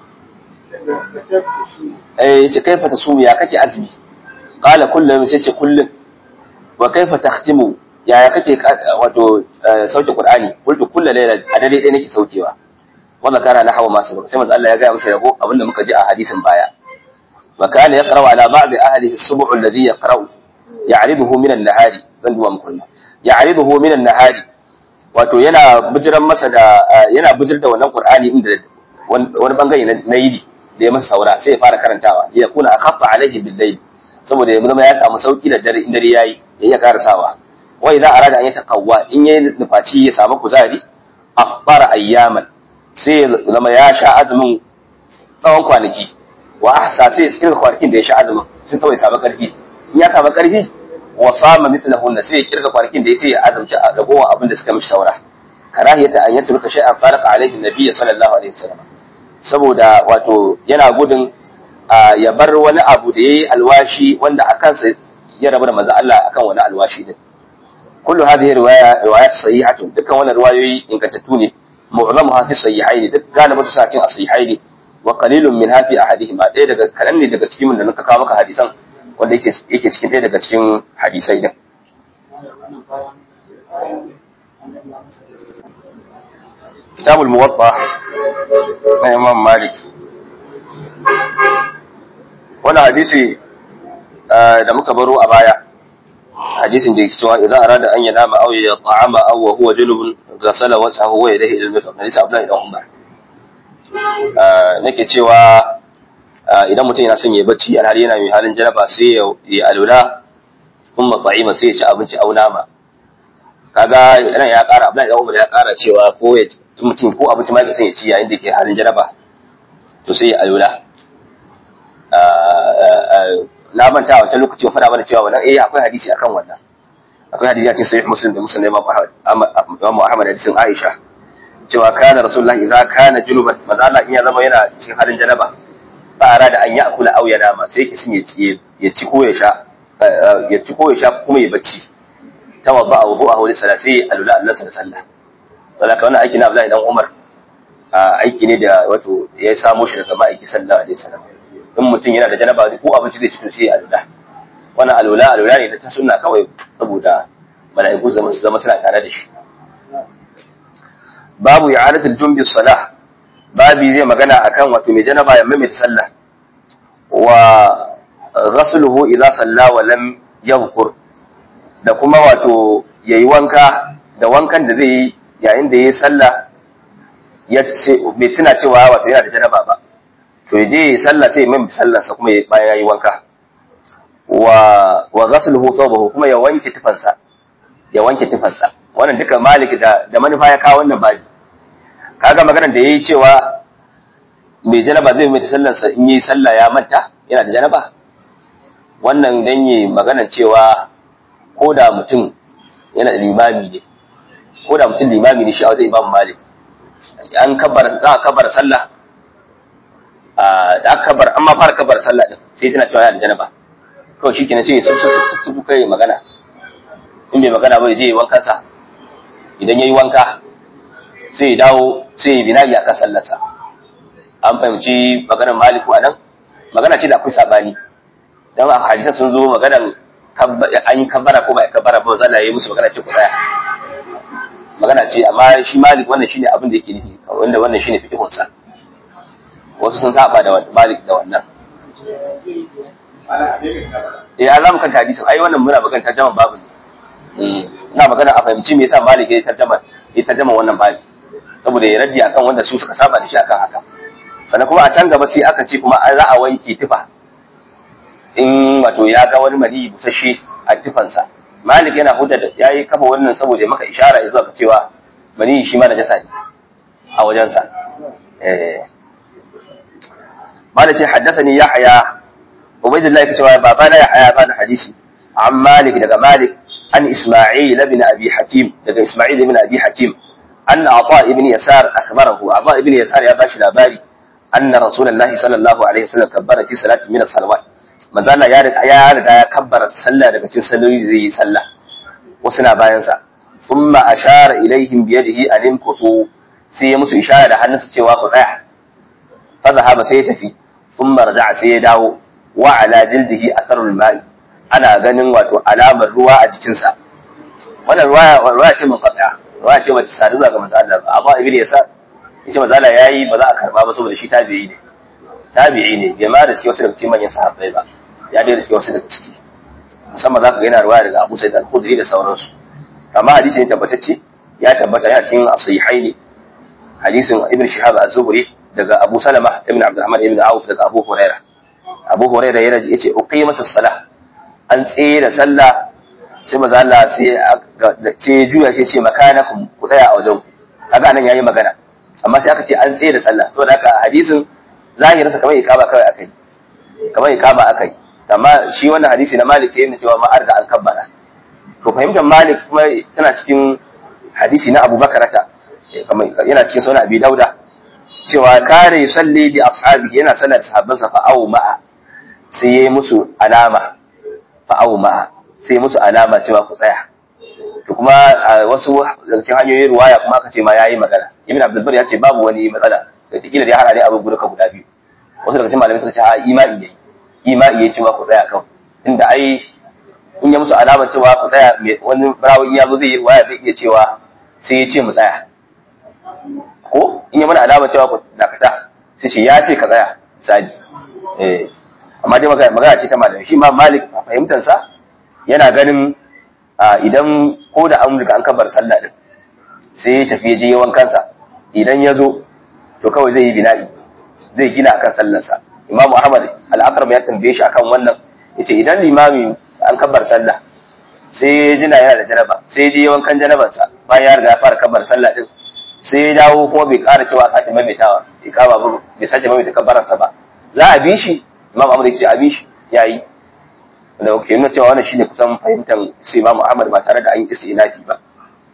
eh ce kaifa tasumu ya kake azumi qala kullum sai ce kullum wa kaifa takhtimu ya kake wato sauke qur'ani kullu kullu layla a dare ɗaya nake saukewa wannan kana na hawa masu sai manzo Allah ya ga mishi rabo abinda muka ji a hadisin baya wa kana yaqra'u ala ba'd ahlihi as-subh alladhi yaqra'u ya'riduhu min an-nahari dan duwa muku ya'riduhu min an-nahari wato yana bijiran masa da yana bijir da wannan qur'ani inda wani bangare na yidi da ya masa saura sai ya fara karantawa ya kuna akhaffa alaihi bil layl saboda ya zama ya samu sauki da dare in dare yayi ya iya karasawa wa idza arada an yataqawwa in yayi nufaci ya samu kuzari afṭara ayyaman sai ya zama ya sha azumin tsawon kwanaki wa ahsa sai ya tsira kwanakin da ya sha azumin sun kawai samu karfi in ya samu karfi wa sama mithlahunna sai ya kirga kwanakin da ya sai ya azumci a ragowar abin da suka mishi saura karahiyata an yatruka shay'an faraqa alaihi nabiyyi sallallahu alaihi wasallam saboda wato yana gudun ya bar wani abu da yayi alwashi wanda akan sa ya rabu da manzo Allah akan wani alwashi din kullu hadhihi riwaya riwayat sahihatun dukkan wannan riwayoyi ingantattu ne mu'zamuha fi sahihaini duk galibatu sa cin sahihaini wa qalilun min hafi ahadihima ɗaya daga kadan ne daga cikin da muka kawo maka hadisan wanda yake yake cikin ɗaya daga cikin hadisai din kitabul muwatta na Imam Malik wannan hadisi da muka baro a baya hadisin da yake cewa idan arada an yanama aw ya ta'ama aw huwa junubun ghasala wajhahu wa yadayhi ila al-mirfaq hadisi Abdullah ibn Umar nake cewa idan mutum yana son ya bacci alhali yana mai halin janaba sai ya yi alula kuma ta'ima sai ya ci abinci au nama kaga yana ya ƙara Abdullah ibn Umar ya ƙara cewa ko ya mutum ko abinci ma yake son ya ci yayin da yake halin janaba to sai ya alula na manta a wancan lokaci faɗa mana cewa wannan eh akwai hadisi akan wannan akwai hadisi a cikin sahih muslim da muslim Imam Ahmad Imam Ahmad hadisin Aisha cewa kana rasulullahi idza kana junuban manzo Allah in ya zama yana cikin halin janaba ba ara da an ya akula au ya nama sai ki sun ya ci ya ci ko ya sha ya ci ko ya sha kuma ya bacci tawadda wudu'ahu li salati alula Allah sallallahu salaka wannan aiki na Abdullahi dan Umar aiki ne da wato ya samo shi daga ma'aiki sallallahu alaihi wasallam in mutum yana da janaba ko abinci zai ci to sai alula wannan alula alula ne ta sunna kawai saboda mala'iku zama su zama suna tare da shi babu i'adatul jumbi salah babi zai magana akan wato mai janaba ya maimaita sallah wa ghasluhu idza salla wa lam yadhkur da kuma wato yayi wanka da wankan da zai yi yayin da yayi sallah ya bai tuna cewa wato yana da janaba ba to yaje sallah sai mai sallarsa kuma bayan yayi wanka wa wa ghasluhu thawbahu kuma ya wanke tufansa ya wanke tufansa wannan duka Malik da da manufa ya kawo wannan babi kaga maganar da yayi cewa mai janaba zai mai sallarsa in yi sallah ya manta yana da janaba wannan dan yi maganar cewa ko da mutum yana da limami ne ko da mutum limami ne shi a wajen Imam Malik an kabbara za a kabbara sallah da aka kabar amma fara kabar sallah din sai tana cewa yana da janaba kawai shikenan sai su su su kai magana in bai magana ba je wankan sa idan yayi wanka sai ya dawo sai ya binayi akan sallarsa an fahimci maganar Maliku anan magana ce da akwai sabani dan a hadisan sun zo maganar an yi kabbara ko ba kabbara ba zalla yayi musu magana ce ku tsaya magana ce amma shi Malik wannan shine abin da yake nufi wanda wannan shine fiqhun sa wasu sun saba da Malik da wannan eh Allah kan hadisin ai wannan muna magana tarjuma babu eh ina magana a fahimci me yasa Malik ya tarjuma ya tarjuma wannan babu saboda ya raddi akan wanda su suka saba da shi akan haka sannan kuma a can gaba sai aka ce kuma an za a wanke tufa in wato ya ga wani mali busasshe a tufansa Malik yana hudda da yayi kafa wannan saboda ya maka ishara zuwa ga cewa mani shi ma da jasa ne a wajensa eh Malik ce haddathani Yahya Ubaydullah yake cewa babana Yahya ba da hadisi an Malik daga Malik an Isma'il ibn Abi Hakim daga Isma'il ibn Abi Hakim an Ata ibn Yasar akhbarahu Ata ibn Yasar ya bashi labari anna Rasulullahi sallallahu alaihi wasallam kabbara fi salati min as-salawat manzo Allah ya riga ya riga ya kabbara sallah daga cikin salloli zai yi sallah wasu na bayan sa thumma ashara ilaihim bi yadihi an imkutu sai ya musu ishara da hannunsa cewa ku tsaya fa zahaba sai ya tafi thumma raja'a sai ya dawo wa ala jildihi atharul ma'i ana ganin wato alamar ruwa a jikin sa wannan ruwa ruwa ce mun qata ruwa ce wacce sadu ga manzo Allah Abu Ibn Yasar yace manzo Allah yayi ba za a karba ba saboda shi tabi'i ne tabi'i ne bai ma da shi wasu daga cikin manyan sahabbai ba ya dai da shi wasu daga ciki musamman zaka ga yana ruwa daga Abu Sa'id al-Khudri da sauransu amma hadisi ne tabbatacce ya tabbata yana cikin as-sahihaini hadisin Ibn Shihab az-Zuhri daga Abu Salama ibn Abdurrahman ibn Auf daga Abu Hurairah Abu Hurairah yana yace uqimatus salah an tsaye da sallah sai maza Allah sai sai juya sai ce makanakum ku tsaya a wajen ku kaga nan yayi magana amma sai aka ce an tsaye da sallah saboda haka hadisin zahirinsa kamar ikama kawai akai kamar ikama akai amma shi wannan hadisi na Malik sai yana cewa ma arga an kabbara to fahimtar Malik kuma tana cikin hadisi na Abu Bakarata kamar yana cikin sunan Abi Dauda cewa kare yusalli bi ashabihi yana sallar sahabbansa fa au ma'a sai yayi musu alama fa au ma'a sai musu alama cewa ku tsaya to kuma wasu daga cikin hanyoyin ruwaya kuma aka ce ma yayi magana Ibn Abdul Bar ya ce babu wani matsala da tikila dai hana dai abu guda guda biyu wasu daga cikin malamai suka ce a imani ne imani yayi cewa ku tsaya kan inda ai in ya musu alama cewa ku tsaya wani barawo ya zo zai yi ruwaya zai iya cewa sai ya ce mu tsaya ko in ya mana alama cewa ku dakata sai ce ya ce ka tsaya sadi eh amma dai magana magana ce ta malamai shi ma Malik a fahimtar sa yana ganin idan ko da an riga an kabar sallah din sai ya tafi je yawan kansa idan ya zo to kawai zai yi bina'i zai gina akan sallarsa Imam Ahmad al-Aqram ya tambaye shi akan wannan yace idan limami an kabar sallah sai ya jina yana da janaba sai ya je yawan kan janabansa bayan ya riga ya fara kabar sallah din sai ya dawo kuma bai ƙara cewa sake maimaitawa bai kama ba bai sake maimaita kabaransa ba za a bi shi Imam Ahmad ya ce a bi shi yayi da ke nuna cewa wannan shine kusan fahimtar sai Imam Ahmad ba tare da an yi istinafi ba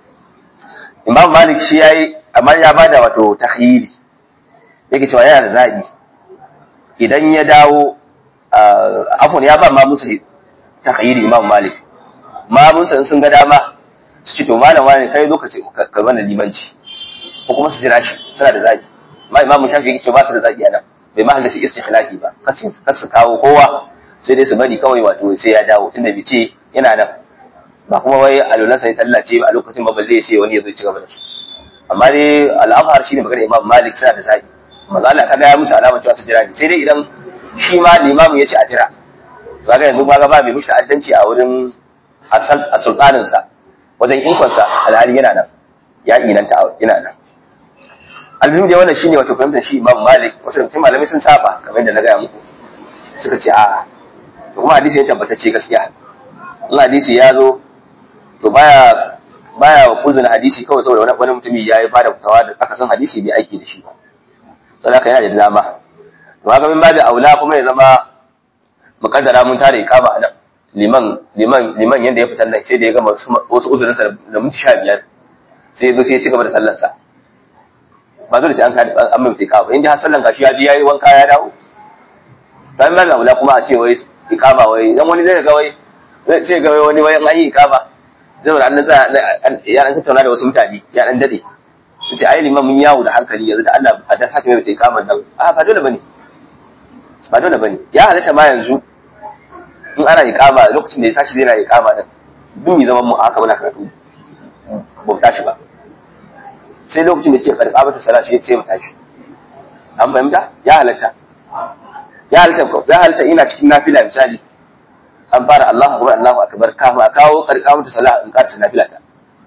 Imam Malik shi yayi amma ya bada wato takhyiri yake cewa yana da zabi idan ya dawo afwan ya ba ma musu takhyiri Imam Malik ma mun san sun ga dama su ci to malam wani kai lokaci ka bana limanci ko kuma su jira shi suna da zabi ma Imam Shafi yake cewa ba su da zabi anan bai ma hadisi istikhlafi ba kasu kasu kawo kowa sai dai su bari kawai wato sai ya dawo tunda bai ce yana nan ba kuma wai alulansa ya tallace ba a lokacin ba balle ya ce wani ya zo ci gaba da su amma dai al'amhar shine magana Imam Malik suna da zabi manzo Allah kaga ya musu alama cewa su jira ne sai dai idan shi ma limamin ya ce a jira to kaga yanzu kaga ba mai mushi ta'addanci a wurin asal a sultanin sa wajen ikon sa alhali yana nan ya inanta yana nan alhim dai wannan shine wato fahimtar shi Imam Malik wasu mutum malamai sun saba kamar yadda na ga muku suka ce a'a to kuma hadisi ya tabbatacce gaskiya in hadisi ya zo to baya baya kuzuna hadisi kawai saboda wani wani mutumi yayi bada fitawa da aka san hadisi bai aiki da shi ba sadaka yana da dama to haka min babu aula kuma ya zama mukaddara mun tare ikama anan liman liman liman yanda ya fitar nan sai da ya gama wasu uzurin sa da minti sha biyar sai ya zo sai ya ci gaba da sallar sa ba dole sai an ka an mai ikama ba inda har sallan gashi ya ji yayi wanka ya dawo dan babu aula kuma a ce wai ikama wai dan wani zai ga wai sai ga wani wai an yi ikama zai wani annan ya an tattauna da wasu mutane ya dan dade su ce ai liman mun yawo da hankali yanzu da Allah a dan haka mai ta ikamar nan a ba dole bane ba dole bane ya halatta ma yanzu in ana ikama lokacin da ya tashi zai na ikama din duk mai zaman mu haka muna karatu ba mu tashi ba sai lokacin da ce karkaba ta sala shi ya ce mu tashi an fahimta ya halatta ya halatta ya halatta ina cikin nafila misali an fara Allahu akbar Allahu akbar kafin a kawo karkamata salah in karsa nafila ta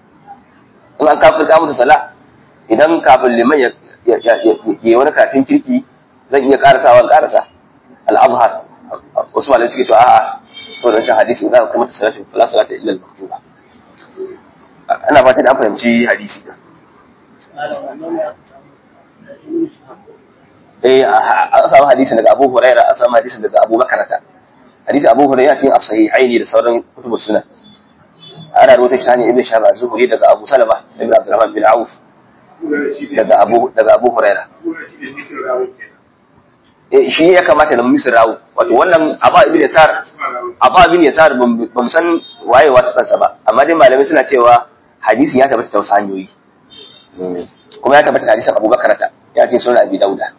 in an kawo karkamata salah idan kafin liman ya ya wani kafin kirki zan iya karasawa in karasa al-azhar wasu malamai suke cewa a'a to da wancan hadisi idan kuma ta salatu fala salata illa al-maktuba ana fatan an fahimci hadisi da eh an samu hadisi daga Abu Hurairah an samu hadisi daga Abu Bakrata hadisi Abu Hurairah cikin as-sahihaini da sauran kutubus sunan ana rawaita shi ne Ibn Shahab az-Zuhri daga Abu Salama ibn Abdurrahman bin Auf daga Abu daga Abu Hurairah eh shi ya kamata da misir rawu wato wannan Aba ibn Yasar Aba ibn Yasar ban san waye wata kansa ba amma dai malamai suna cewa hadisin ya tabbata ta wasu hanyoyi kuma ya tabbata hadisin Abu Bakrata ya ce sunan Abi Dauda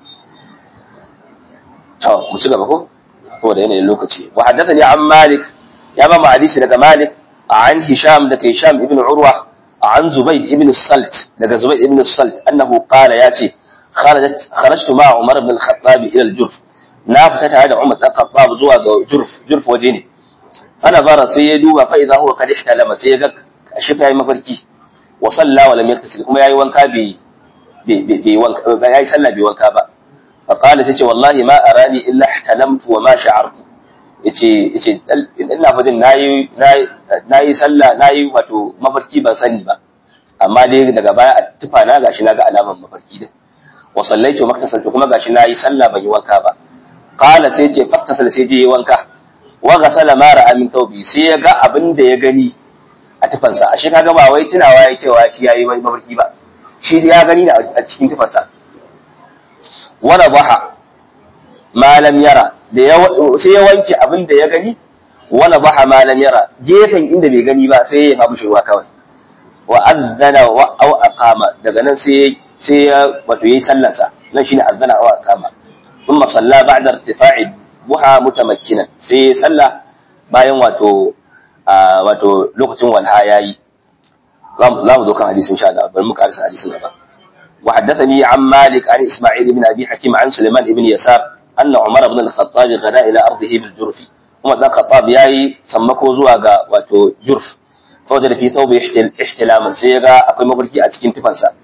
to mu ci gaba ko saboda yanayin lokaci wa haddathani an Malik ya ba mu hadisi daga Malik an Hisham daga Hisham ibn Urwa an Zubayd ibn Salt daga Zubayd ibn Salt annahu qala yace kharajat kharajtu ma Umar ibn al-Khattab ila al-Jurf na fita tare da Umar ibn al-Khattab zuwa ga Jurf Jurf waje ne ana bara sai ya duba fa idza huwa qad ihtalama sai ya ga shi fa yayi mafarki wa salla wa lam yaktasil kuma yayi wanka bi bi wanka yayi sallah bi wanka ba فقال تجي والله ما أراني إلا احتلمت وما شعرت yace yace ina fajin nayi nayi sallah nayi wato mafarki ban sani ba amma dai daga baya a tufa na gashi naga alaman mafarki din wa sallaitu maktasaltu kuma gashi nayi sallah ban yi wanka ba qala sai ce faktasal sai je yi wanka wa ghasala ma ra'a min tawbi sai ya ga abin da ya gani a tufansa ashe kaga ba wai tunawa ya cewa shi yayi mafarki ba shi ya gani da a cikin tufansa wa nadaha ma lam yara da ya sai ya wanke abin da ya gani wa nadaha ma lam yara gefen inda bai gani ba sai ya famu ruwa kawai wa adhana wa aw aqama daga nan sai sai ya wato yayi sallarsa nan shine adhana aw aqama thumma salla ba'da irtifa'i buha mutamakkinan sai salla bayan wato wato lokacin walha yayi zamu zamu zo kan hadisin insha Allah bari mu karasa hadisin gaba wa haddathani an malik an isma'il ibn abi hakim an sulaiman ibn yasar anna umar ibn al-khattab ghada ila ardihi bil jurf kuma dan khattab yayi sammako zuwa ga wato jurf فوجد في ثوبه احتلاما sai yaga akwai mafarki a cikin tufansa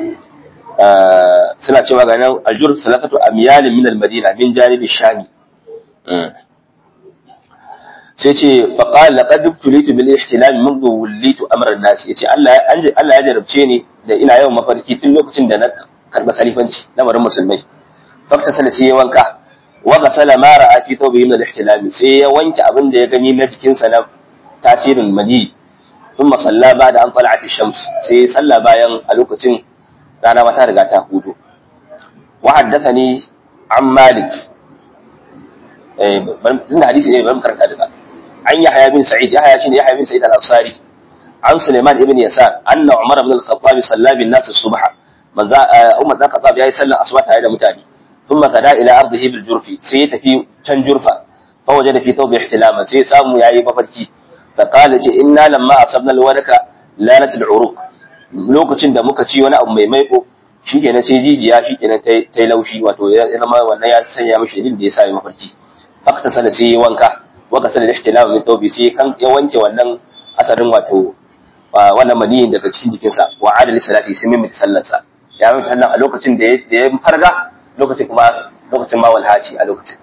suna cewa ga nan aljur salatatu amyal min almadina min janib ash-shami sai ce fa qala laqad tulitu bil ihtilam منذ وليت امر الناس yace Allah Allah ya jarabce ni da ina yawan mafarki tun lokacin da na karba salifanci lamarin musulmai fakta sala sai ya wanka wa ghasala ma ra'a fi thawbihi min al-ihtilam sai ya wanke abin da ya gani na jikinsa na tasirin mani ثم صلى بعد أن طلعت الشمس سي صلى باين الوقتين رانا متى رجعت هودو وحدثني عن مالك إيه بن حديث إيه بن كرت هذا عن يحيى بن سعيد يحيى شين يحيى بن سعيد الأنصاري عن سليمان بن يسار أن عمر بن الخطاب صلى بالناس الصبح من ذا أمة الخطاب يا صلى أصوات هذا متاني ثم غدا إلى أرضه بالجرف سيت في كان جرفة فوجد في ثوب احتلاما سي سامو ياي مفركي فقال إنا لما أصبنا الورك لانت العروق lokacin da muka ci wani abu mai maiko shikenan sai jijiya shikenan tai tai laushi wato ya zama wannan ya sanya mishi din da ya sa mafarki fakta sana sai ya wanka waka sana ihtilal min tawbi sai kan ya wanke wannan asarin wato wannan maniyin daga cikin jikinsa wa adali salati sai mai sallarsa ya mai sallan a lokacin da ya farga lokacin kuma lokacin ma walhaci a lokacin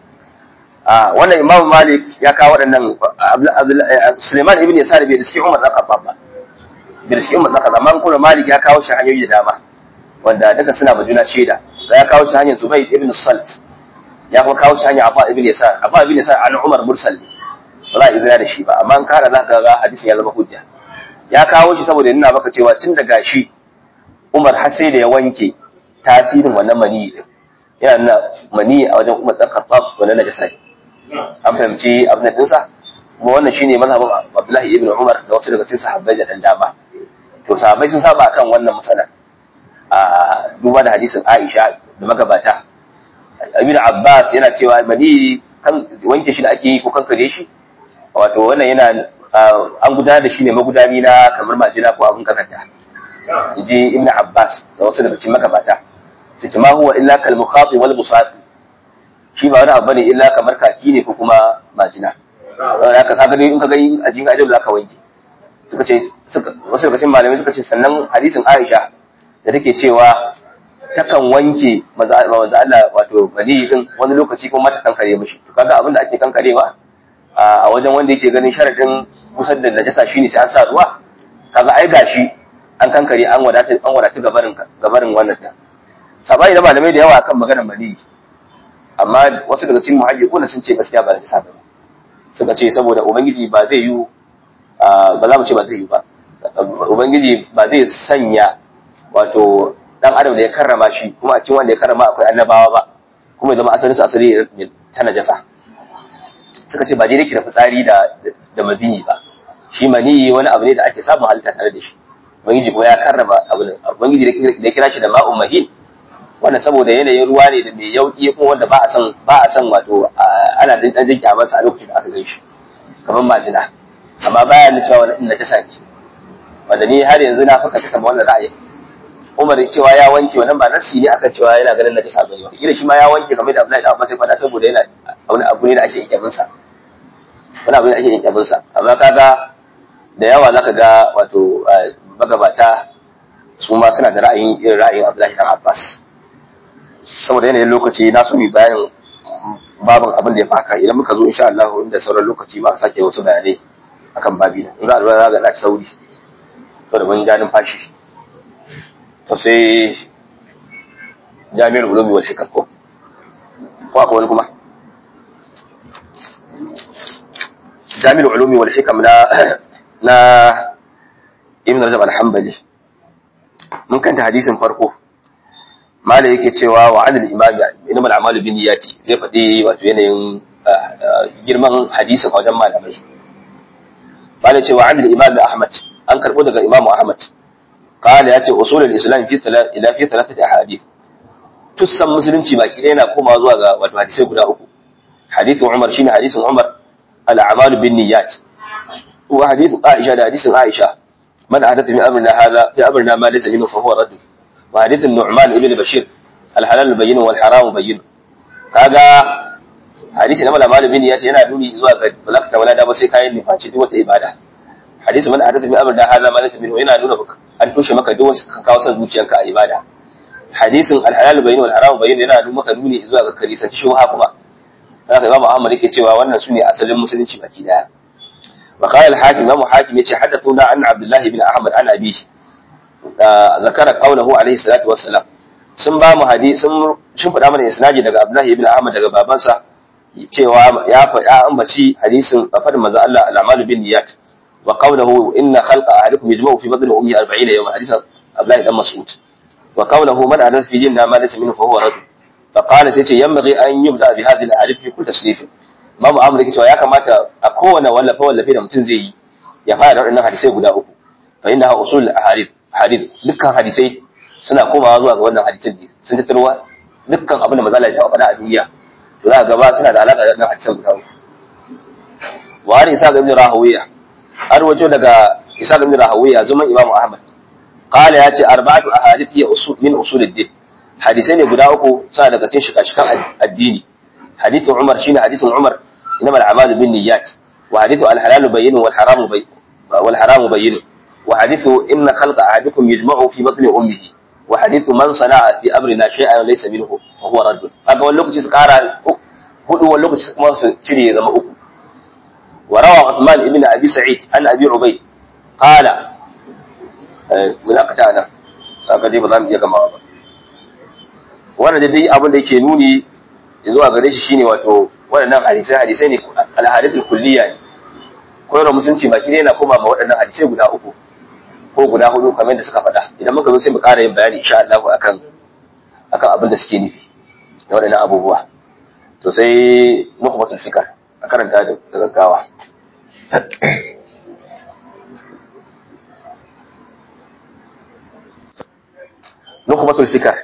a wannan Imam Malik ya kawo waɗannan Sulaiman ibn Yasar bai riski Umar dan Khattab ba bai riski Umar dan Khattab amma kuma Malik ya kawo shi hanyoyi da dama wanda duka suna bajuna shaida ya kawo shi hanyar Zubayr ibn Salt ya kuma kawo shi hanyar Afa ibn Yasar Afa ibn Yasar an Umar mursal ba za a izina da shi ba amma an kara zaka ga hadisin ya zama hujja ya kawo shi saboda yana maka cewa tun daga shi Umar har sai da ya wanke tasirin wannan mani din yana mani a wajen Umar dan Khattab wannan najasa ne an fahimci abin dinsa kuma wannan shine mazhabin Abdullahi ibn Umar da wasu daga cikin sahabbai da dan dama to sahabbai sun saba kan wannan masala a duba da hadisin Aisha da magabata Ibn Abbas yana cewa mani kan wanke shi da ake yi ko kankare shi wato wannan yana an gudanar da shi ne magudani na kamar majina ko abin kakanta ji Ibn Abbas da wasu daga cikin magabata sai ce ma huwa illa kal mukhati wal busati shi ba wani abu bane illa kamar kaki ne ko kuma majina haka kaga dai in ka gani a jikin ajab zaka wanke suka ce suka wasu daga cikin malamai suka ce sannan hadisin Aisha da take cewa takan wanke manzo Allah wato bali din wani lokaci kuma mata kankare mishi to kaga abin da ake kankarewa a wajen wanda yake ganin sharadin kusar da najasa shine sai an sa ruwa kaga ai gashi an kankare an wadata an wadata gabarin gabarin wannan da sabai da malamai da yawa kan maganar bali amma wasu daga cikin muhajjiquna sun ce gaskiya ba da sabai suka ce saboda ubangiji ba zai yi ba za mu ce ba zai yi ba ubangiji ba zai sanya wato dan adam da ya karrama shi kuma a cikin wanda ya karrama akwai annabawa ba kuma ya zama asalin su asali ta najasa suka ce ba dai yake da fitsari da da madiyi ba shi maniyi wani abu ne da ake samun halitta tare da shi ubangiji kuma ya karrama abu ne ubangiji da kira shi da ma'un mahin wannan saboda yanayin ruwa ne da mai yauki kuma wanda ba a san ba a san wato ana da dan jinki a masa a lokacin da aka gan shi kamar majina amma baya ni cewa wannan najasa ce wanda ni har yanzu na faka kamar wannan ra'ayi Umar cewa ya wanke wannan ba nasi ne akan cewa yana ganin najasa bane wata kila shi ma ya wanke kamar da Abdullahi da Abbas sai fada saboda yana wani abu ne da ake yanke sa wani abu ne da ake yanke sa amma kaga da yawa zaka ga wato magabata su ma suna da ra'ayin irin ra'ayin Abdullahi da Abbas saboda yanayin lokaci na so mi bayan babin abin da ya faka idan muka zo insha Allah inda sauran lokaci ma sake wasu bayanai akan babi na in za a lura ga da sauri to da ban janin fashi to sai jami'ul ulumi wal hikam ko ko akwai wani kuma jami'ul ulumi wal hikam na na ibn Rajab al-Hanbali mun kanta hadisin farko mala yake cewa wa anil imam inama al-a'malu binniyati zai faɗi wato yanayin girman hadisin a wajen malamai mala cewa anil imam Ahmad an karbo daga imam Ahmad qala yace usulul islam fi thalath ila fi thalathati ahadith tussan musulunci baki ɗaya yana komawa zuwa ga wato hadisai guda uku hadithu Umar shine hadisin Umar al-a'malu binniyat wa hadithu Aisha da hadisin Aisha man ahdatha min amrina hadha fi amrina ma laysa minhu fa huwa radd وحديث النعمان ابن بشير الحلال بين والحرام بين kaga hadisi na malama bin yati yana nuni zuwa ga balakta wala da ba sai kayan nufaci duk wata ibada hadisi man hadatha bi amr da hada ma laysa minhu yana nuna an toshe maka duk wasu ka kawo san zuciyarka a ibada hadisin alhalal bayin wal haram bayin yana nuna maka nuni zuwa ga karisan shubha kuma haka Imam Ahmad yake cewa wannan sune asalin musulunci baki daya wa qala al-hakim Imam Hakim yace haddathuna an Abdullah ibn Ahmad an abihi zakara qawluhu alayhi salatu wassalam sun ba mu hadisi sun shin fada mana isnadi daga Abdullah ibn Ahmad daga babansa cewa ya faɗa ambaci hadisin fadin manzo Allah al-a'malu bin niyyat wa qawluhu inna khalqa ahadikum yajma'u fi batni ummihi arba'ina yawma hadisan Abdullah ibn Mas'ud wa qawluhu man adatha fi jinna ma laysa minhu fa huwa rad fa qala sai yanbaghi an yubda bi hadhihi al-ahadith fi kulli taslif Imam Ahmad yake cewa ya kamata a kowane wallafa wallafe da mutum zai yi ya fara da wannan hadisai guda uku fa innaha usul al-ahadith hadith dukkan hadisai suna komawa zuwa ga wannan hadisin ne sun tattarwa dukkan abin da mazala ya faɗa a duniya to za ga ba suna da alaka da wannan hadisan guda uku wa an isa ibn rahawiya har wato daga isa ibn rahawiya zaman imamu ahmad qala ya ce arba'atu ahadith ya usul min usul ad-din hadisai ne guda uku suna daga cikin shika-shikan addini hadithu umar shine hadithun umar inama al-a'malu bin niyyat wa hadithu al-halal bayyin wal haram bayyin wal haram bayyin وحديث إن خلق أحدكم يجمع في بطن أمه وحديث من صنع في أمرنا شيئا ليس منه فهو رد أقول لكم تسكارا هدو ولكم تسكما تشري ذم أكو وروى عثمان ابن أبي سعيد عن أبي عبيد قال من أقتانا أقدي بضام جيكا مرضا وانا جدي أبن دي كنوني إذوا قريش شيني واتو وانا نام حديثين حديثين الأحاديث الكلية koyarwa musulunci baki ne yana koma ma waɗannan hadisai guda uku ko guda hudu kamar da suka faɗa idan muka zo sai mu ƙara yin bayani insha Allah akan akan abin da suke nufi da waɗannan abubuwa to sai nukhbatul fikr a karanta da gaggawa nukhbatul fikr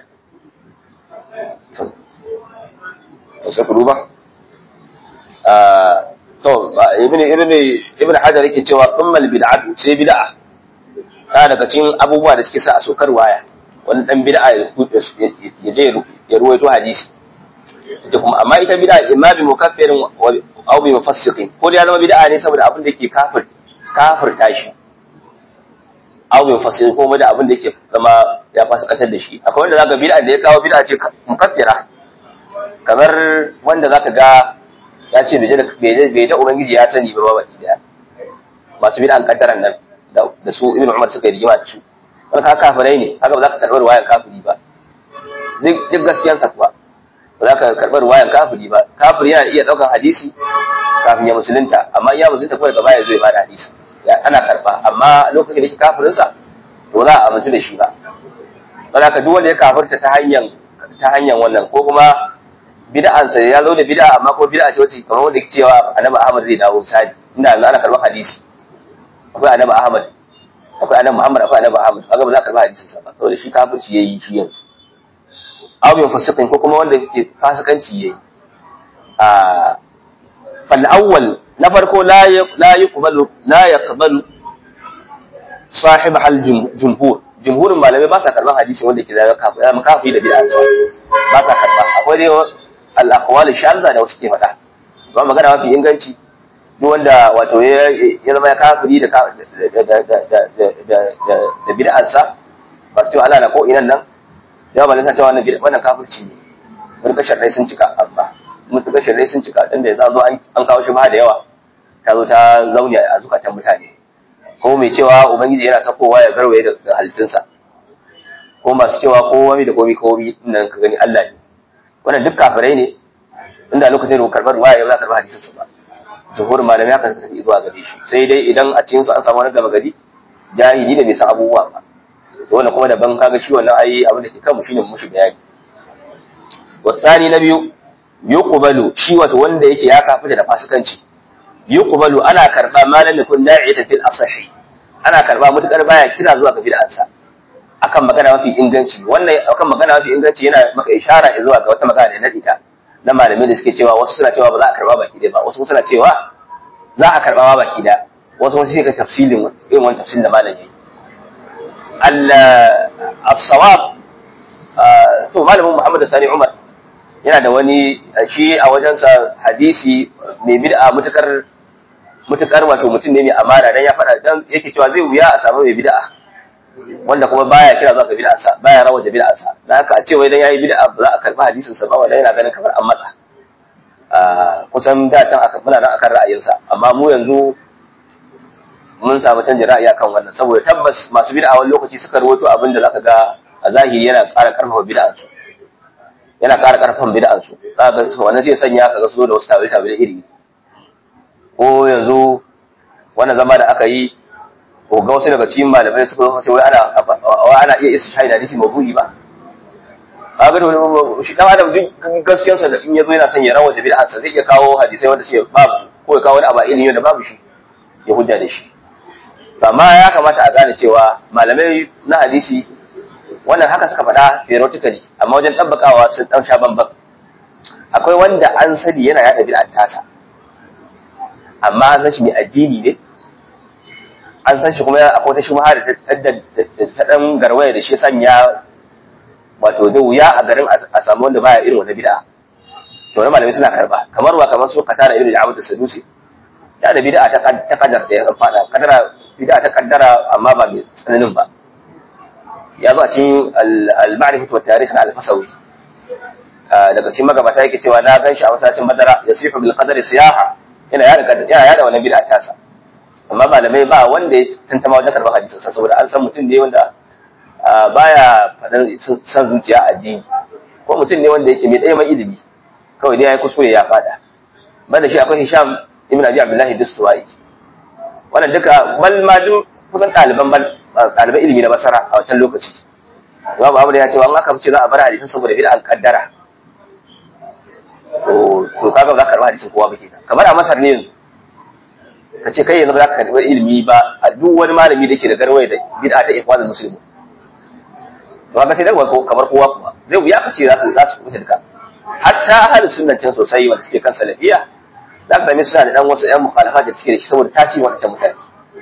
to sai ku duba to ibn ibn ibn hajar yake cewa thummal bid'atu sai bid'a ta daga cikin abubuwa da suke sa a sokar waya wani dan bid'a ya je ya ruwaito hadisi ita kuma amma ita bid'a imma bi mukaffirin aw bi mufassiqin ko da ya zama bid'a ne saboda abin da yake kafir kafirta shi aw bi mufassiqin ko da abin da yake zama ya fasikatar da shi akwai wanda zaka bid'a da ya kawo bid'a ce mukaffira kamar wanda zaka ga ya ce bai da ubangiji ya sani ba baki daya masu bid'an kaddaran nan da su ibnu umar suka yi rigima da su wani ka kafirai ne haka ba za ka karɓar wayan kafiri ba duk gaskiyansa kuwa ba za ka karɓar wayan kafiri ba kafiri yana iya ɗaukar hadisi kafin ya musulunta amma ya musulunta kuma daga baya zai ba da hadisi ana karɓa amma lokacin da yake kafirinsa to za a amintu da shi ba ba za ka duk wanda ya kafirta ta hanyar ta hanyar wannan ko kuma bid'ansa ya zo da bid'a amma ko bid'a ce wacce kamar wanda yake cewa Annabi Ahmad zai dawo misali inda yanzu ana karɓar hadisi akwai Annabi Ahmad akwai Annabi Muhammad akwai Annabi Ahmad kaga ba za ka karɓa hadisin sa ba saboda shi kafirci yayi shi yanzu aw bin fasiqin ko kuma wanda yake fasikanci yayi a fal awwal na farko la la yuqbalu la yaqbalu sahib hal jumhur jumhurin malamai ba sa karban hadisi wanda ke da kafiri da bid'a ba sa karba akwai dai al-aqwal shadda da wasu ke faɗa ba magana mafi inganci duk wanda wato ya zama ya kafiri da da bid'arsa ba su ce Allah na ko inan nan da ba lissa cewa wannan wannan kafirci ne wani kashar dai sun cika amma mutukar shirye sun cika dan da za zo an kawo shi ba da yawa ta zo ta zaune a zukatan mutane ko mai cewa ubangiji yana sakowa ya garwaye da halittunsa ko masu cewa komai da komai komai nan ka gani Allah ne wannan duk kafirai ne inda lokacin da karbar ruwaya ya za karbar hadisin su ba zuhur malami haka suka tafi zuwa gare shi sai dai idan a cikin su an samu wani gaba gari jahili da bai san abubuwa ba to wannan kuma daban kaga shi wannan ai abin da ke kanmu shine mushi bayani wasani na biyu yuqbalu shi wato wanda yake ya kafuta da fasikanci yuqbalu ana karba malam ne kun da'ita fil asahi ana karba mutakar baya kira zuwa ga bid'ansa akan magana mafi inganci wannan akan magana mafi inganci yana maka ishara zuwa ga wata magana da nadita na malamai da suke cewa wasu suna cewa ba za a karba baki dai ba wasu suna cewa za a karba ba baki da wasu wasu sai ka tafsilin irin wannan tafsilin da malami al-sawab to malamin Muhammad Sani Umar yana da wani shi a wajensa hadisi mai bid'a mutakar mutakar wato mutum ne mai amana dan ya faɗa dan yake cewa zai wuya a samu mai bid'a wanda kuma baya kira zuwa ga bid'a sa baya rawar da bid'a sa dan haka a ce wai dan yayi bid'a ba za a karba hadisin sa ba wanda yana ganin kamar an matsa kusan da can aka muna nan akan ra'ayinsa amma mu yanzu mun samu canjin ra'ayi akan wannan saboda tabbas masu bid'a wani lokaci suka rawaito abin da zaka ga a zahiri yana ƙara karfafa bid'an su yana ƙara karfafan bid'an su zaka ga wannan sai sanya ka ga su da wasu tabi tabi da iri ko yanzu wannan zama da aka yi ko ga wasu daga cikin malamai suka zo sai wai ana ana iya istishhadi da hadisi mawdu'i ba kaga shi dan adam duk gaskiyar sa da in yazo yana son ya rawa da bid'an sa zai iya kawo hadisai wanda suke babu ko ya kawo wani aba ilimi da babu shi ya hujja da shi amma ya kamata a gane cewa malamai na hadisi wannan haka suka faɗa theoretically amma wajen tabbakawa sun dan sha bamban akwai wanda an sani yana yada bid'an tasa amma an san shi mai addini ne an san shi kuma akwai ta shubha da ta dan garwaya da shi sanya wato da wuya a garin a samu wanda baya irin wannan bid'a to wannan malamai suna karba kamar wa kamar su katara irin da Abu Sadusi ya da bid'a ta ta kadar da ya fada kadara bid'a ta kaddara amma ba mai tsananin ba ya zo a cikin al-ma'rifatu wa tarikh na al-fasawi daga cikin magabata yake cewa na ganshi a masallacin Badara yasifu bil qadari siyaha yana yada yana yada wannan bid'a tasa amma malamai ba wanda ya tantama wajen karɓar hadisin sa saboda an san mutum ne wanda baya faɗan san zuciya addini ko mutum ne wanda yake mai ɗaya mai ilimi kawai dai ya yi kuskure ya faɗa banda shi akwai Hisham ibn Abi Abdullah Dustuwai wannan duka bal ma duk kusan ɗaliban bal ɗaliban ilimi na Basra a wancan lokaci babu abu da ya ce wa Allah ka fice za a bar hadisin saboda bid'an kaddara to to kaga za ka karɓi hadisin kowa ba kenan kamar a Masar ne yanzu ka ce kai yanzu ba za ka karɓi ilimi ba a duk wani malami da ke da garwaye da bid'a ta ikhwanul muslimin to haka sai daga kamar kowa kuma zai wuya ka ce za su za su kuce duka hatta ahli sunnancin sosai wanda suke kan salafiya za ka same suna da dan wasu ƴan mukhalafa da suke da shi saboda tasiri wadancan mutane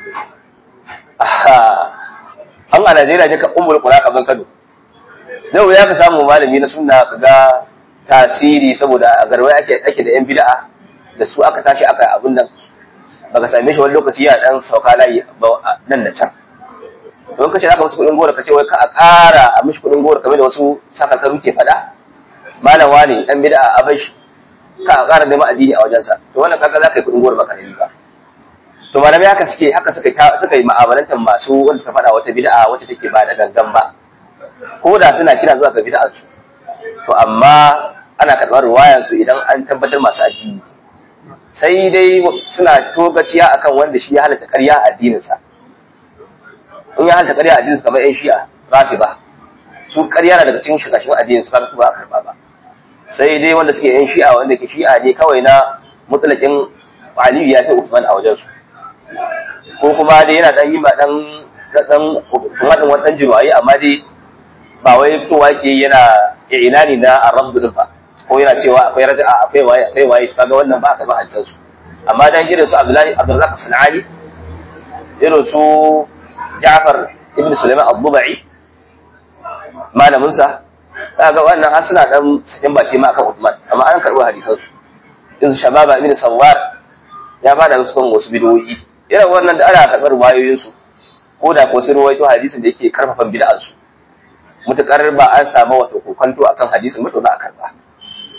an a Najeriya ne ka ummul qura kaban Kano zai wuya ka samu malami na sunna kaga tasiri saboda a garwaye ake ake da ƴan bid'a da su aka tashi aka abun nan baka same shi wani lokaci ya dan sauka layi nan da can don kace zaka musu kudin gora kace wai ka a ƙara a mishi kudin gora kamar da wasu sakarkaru ke fada malawa ne dan bid'a a bai shi ka a ƙara neman addini a wajensa to wannan kaga zaka yi kudin gora baka yi ba to malamai haka suke haka suka suka yi mu'amalantar masu wanda suka fada wata bid'a wacce take ba da gangan ba ko da suna kira zuwa ga bid'a su to amma ana karɓar ruwayan su idan an tabbatar masu addini sai dai suna togaciya akan wanda shi ya halatta ƙarya a addininsa in ya halatta ƙarya a addininsa kamar ƴan shi'a rafi ba su ƙarya na daga cikin shigashin addinin su kaga su ba a karɓa ba sai dai wanda suke ƴan shi'a wanda ke shi'a ne kawai na mutlaqin Aliyu ya fi Uthman a wajen su ko kuma dai yana dan yi ba dan dan wadin wannan jirwayi amma dai ba wai fitowa ke yana ilani na ar-rafd din ba ko yana cewa akwai raja'a akwai waye akwai waye kaga wannan ba ka ba hadisan su amma dan irin su Abdullahi Abdurrazzaq Sanani irin su Ja'far ibn Sulaiman Ad-Dubai malamin sa kaga wannan har suna dan sakin baki ma akan Uthman amma an karbo hadisan su in Shababa ibn Sawwar ya bada su kan wasu bidoyi irin wannan da ana karbar wayoyin su ko da ko sun rawaito hadisin da yake karfafan bid'an su mutakar ba an samu wato kokanto akan hadisin mutu za a karba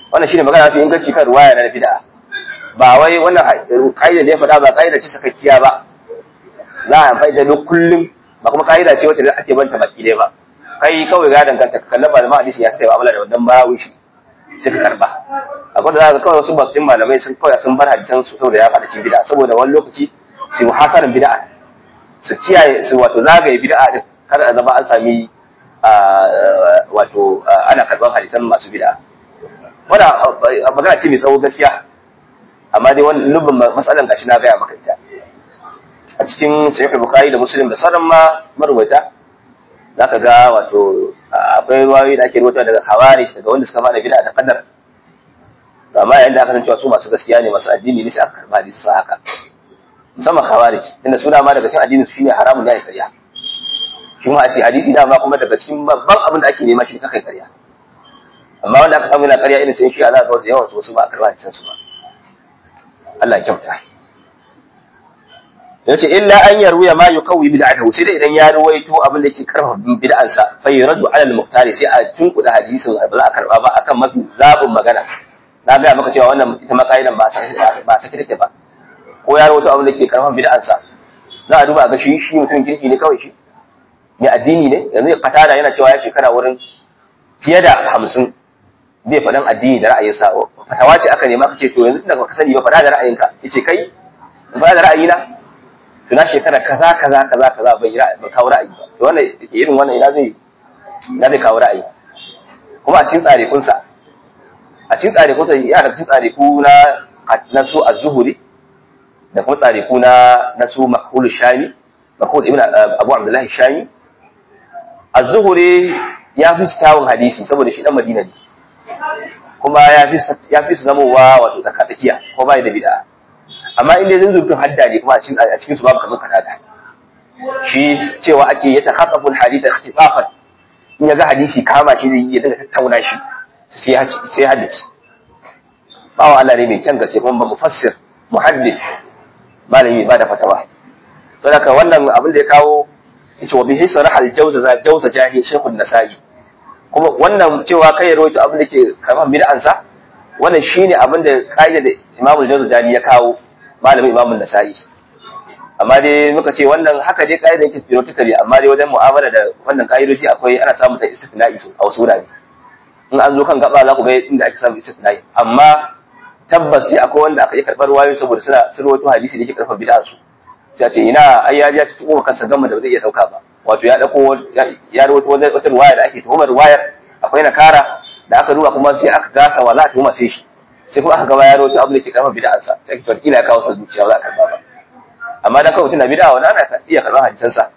wannan shine magana fi inganci kan ruwaya na bid'a ba wai wannan kaida da ya faɗa ba kaida ce sakakkiya ba za a amfani da kullum ba kuma kaida ce wacce ake banta baki dai ba kai kawai ga danganta ka kallon malaman hadisi ya saka mu'amala da wannan bawo shi sai ka karba akwai da zaka kawai wasu bakin malamai sun kawai sun bar hadisan su saboda ya faɗa cikin bid'a saboda wani lokaci su muhasaran bid'a su kiyaye su wato zagaye bid'a din kada a zama an sami wato ana karban hadisan masu bid'a wanda magana ce mai tsawo gaskiya amma dai wannan lubin matsalan gashi na gaya maka ita a cikin sahih bukhari da muslim da sauran ma marwata zaka ga wato akwai ruwayoyi da ake rubuta daga khawarij daga wanda suka fara bid'a ta qadar amma yayin da aka san cewa su masu gaskiya ne masu addini ne sai aka karba hadisi sa haka musamman khawarij inda su da ma daga cikin addinin su shine haramun ne ai kariya shi ma a ce hadisi da ma kuma daga cikin babban abin da ake nema shi kai kariya amma wanda aka samu yana kariya irin sai shi Allah ga wasu yawan su wasu ba a karba hadisin su ba Allah ya kyauta yace illa an yarwiya ma yuqawi bid'atahu sai da idan ya ruwaito abin da yake karfafa bid'ansa fa yuradu ala al-muqtari sai a tunkuda hadisin ba za a karba ba akan mafi zabin magana na ga maka cewa wannan ita ma kaidan ba ba sake take ba ko ya ruwaito abin da yake karfafa bid'ansa za a duba ga shi shi mutum kirki ne kawai shi mai addini ne yanzu fatada yana cewa ya shekara wurin fiye da hamsin bai faɗan addini da ra'ayinsa fatawa ce aka nema ka ce to yanzu tunda ka sani ba faɗa da ra'ayinka yace kai in faɗa da ra'ayina to na shekara kaza kaza kaza kaza bai ba kawo ra'ayi ba to wannan yake irin wannan ina zai ina zai kawo ra'ayi kuma a cikin tsare kunsa a cikin tsare kunsa ya da cikin tsare ku na na su az-zuhuri da kuma tsare ku na na su makhul shami makhul ibn abu abdullah shami az-zuhuri ya fi kyawun hadisi saboda shi dan madina ne kuma ya fi ya fi zamowa wato tsakatsakiya ko bai da bid'a amma inda zan zurfin hadda ne kuma a cikin a cikin su babu kamar katada shi cewa ake ya takhattafu al-hadith ikhtifafan in ya ga hadisi kama shi zai yi ya dinga tattauna shi sai sai hadisi bawo Allah ne mai kyan gaske kuma mufassir muhaddith malami ba da fatawa saboda wannan abin da ya kawo yace wa bihi sarah al-jawza za jawza jahi shaykhun nasa'i kuma wannan cewa kai rawaito abin da ke karban bid'ansa wannan shine abin da kaida da Imam al-Jawzajani ya kawo malamin Imam an-Nasa'i amma dai muka ce wannan haka dai kaida yake theoretically amma dai wajen mu'amala da wannan kaidoji akwai ana samu da istifna'i a wasu wurare in an zo kan gaba za ku ga inda ake samu istifna'i amma tabbas sai akwai wanda aka yi karbar wayoyi saboda suna sun rawaito hadisi da yake karfan bid'ansu sai a ce ina ai ya ji ta tuko kansa gama da ba zai iya dauka ba wato ya dauko ya rawaito wata riwaya da ake tuhumar riwayar akwai nakara da aka duba kuma sai aka gasa wa za a tuhuma sai shi sai kuma aka gaba ya rawaito abin da ke karfa bid'a sa sai aka kila ya kawo sa zuciya ba za a karba ba amma dan kawai tana bid'a wannan ana iya karban hadisan sa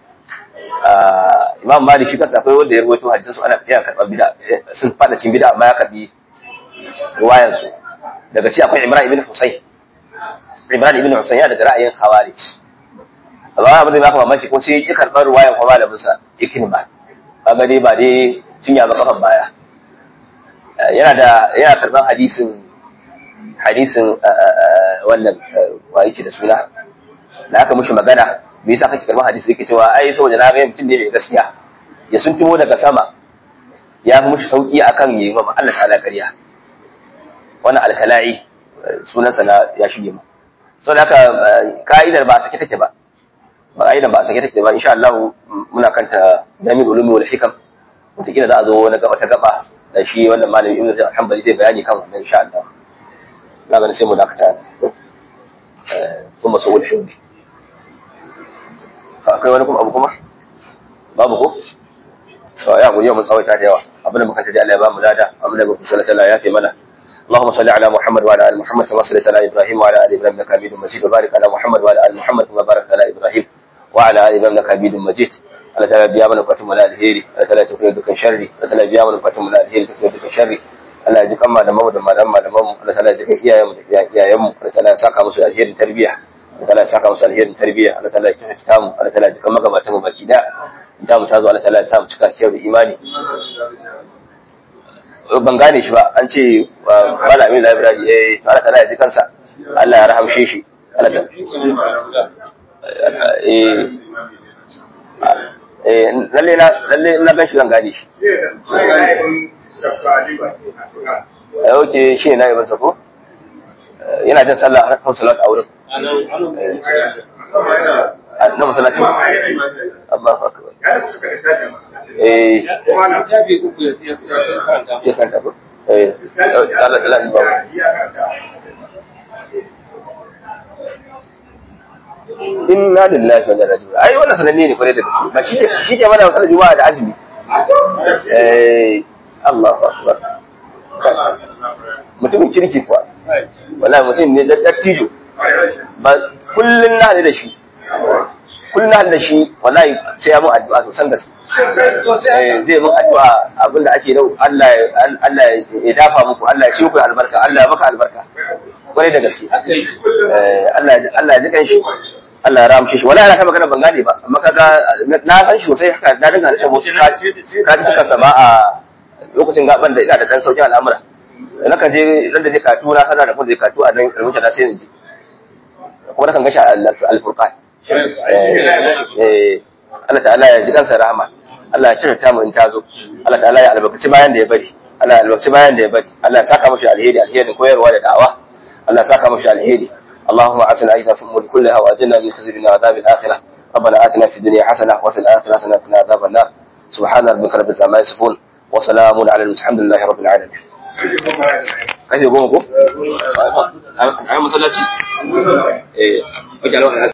Imam Malik shi kansa akwai wanda ya rawaito hadisan su ana iya karban bid'a sun fada cikin bid'a amma ya karbi riwayar su daga ci akwai Imran ibn Husayn Imran ibn Husayn ya daga ra'ayin Khawarij Allah abin da ya mamaki ko sai ya karɓar ruwayan kuma malamin sa Ikrimah kaga dai ba dai cinya ba kafan baya yana da yana karɓar hadisin hadisin wannan wa yake da suna da aka mishi magana me yasa kake karɓar hadisi yake cewa ai saboda na ga mutum ne mai gaskiya ya sun tumo daga sama ya fi mishi sauki akan yi ma Allah ta'ala ƙarya wannan alkala'i sunansa na ya shige mu saboda haka ka'idar ba sake take ba ba a yi da ba a sake take ba insha Allah muna kanta jami'ul ulumi wal hikam wataƙila za a zo wani gaba ta gaba da shi wannan malami ibnu hanbali zai bayani kan wannan insha Allah na ganin sai mu dakata eh kuma su wul shudi akwai wani kuma abu kuma babu ko to ya guriya mun tsawaita da yawa abin da muka tada Allah ya ba mu lada abin da muka sallallahu alaihi ya fi mana اللهم صل على محمد وعلى ال محمد كما صليت على ابراهيم وعلى ال ابراهيم انك حميد مجيد وبارك على محمد وعلى ال محمد كما باركت على ابراهيم وعلى ال ابراهيم انك حميد مجيد Allah ta biya mana bukatun mu na alheri Allah ta tafi dukkan sharri Allah ta biya mana bukatun mu na alheri tafi dukkan sharri Allah ya ji kan malaman da malaman malaman mu Allah ta ji kan iyayen mu da iyayen mu Allah ta saka musu alherin tarbiyya Allah ta saka musu alherin tarbiyya Allah ta ta mu Allah ta ji kan magabatan mu baki da da mu tazo Allah ta ta mu cika kyau da imani ban gane shi ba an ce malamin library eh Allah ta ji kansa Allah ya rahamshe shi Allah ta eh eh lalle na lalle na gan shi zan gane shi eh oke shi ne nayi masa ko yana jin sallah a kan salat a wurin na masallaci Allahu akbar eh ya kanta ko eh Allah Allah ba inna lillahi wa inna ilaihi raji'un ai wannan sananne ne kware da gaske ba shi shi ke mana sallar juma'a da azumi eh Allahu akbar mutumin kirki kuwa wallahi mutum ne dattijo ba kullun na da shi kullun na da shi wallahi sai ya mun addu'a sosan gaske eh zai mun addu'a abinda ake da Allah Allah ya dafa muku Allah ya shi ku albarka Allah ya maka albarka kware da gaske eh Allah Allah ya ji kan shi Allah ya ramshe shi wala ana ta magana ban gane ba amma kaga na san shi sosai haka na dinga da mutum ka ka ji kansa ba a lokacin gaban da ina da dan saukin al'amura na kan je dan da je katu na sanar da kun je katu a nan rubuta na sai in ji kuma na kan gashi al-furqan eh Allah ta'ala ya ji kansa rahama Allah ya cire ta mu in tazo Allah ta'ala ya albarkaci bayan da ya bari Allah ya albarkaci bayan da ya bari Allah ya saka mashi alheri alherin koyarwa da da'awa Allah ya saka mashi alheri اللهم اعطنا عيدا في الامور كلها واجلنا من خزي من عذاب الاخره ربنا اتنا في الدنيا حسنه وفي الاخره حسنه وقنا عذاب النار سبحان ربك رب العزه عما يصفون وسلام على المرسلين الحمد لله رب العالمين kaje goma ko ai masallaci eh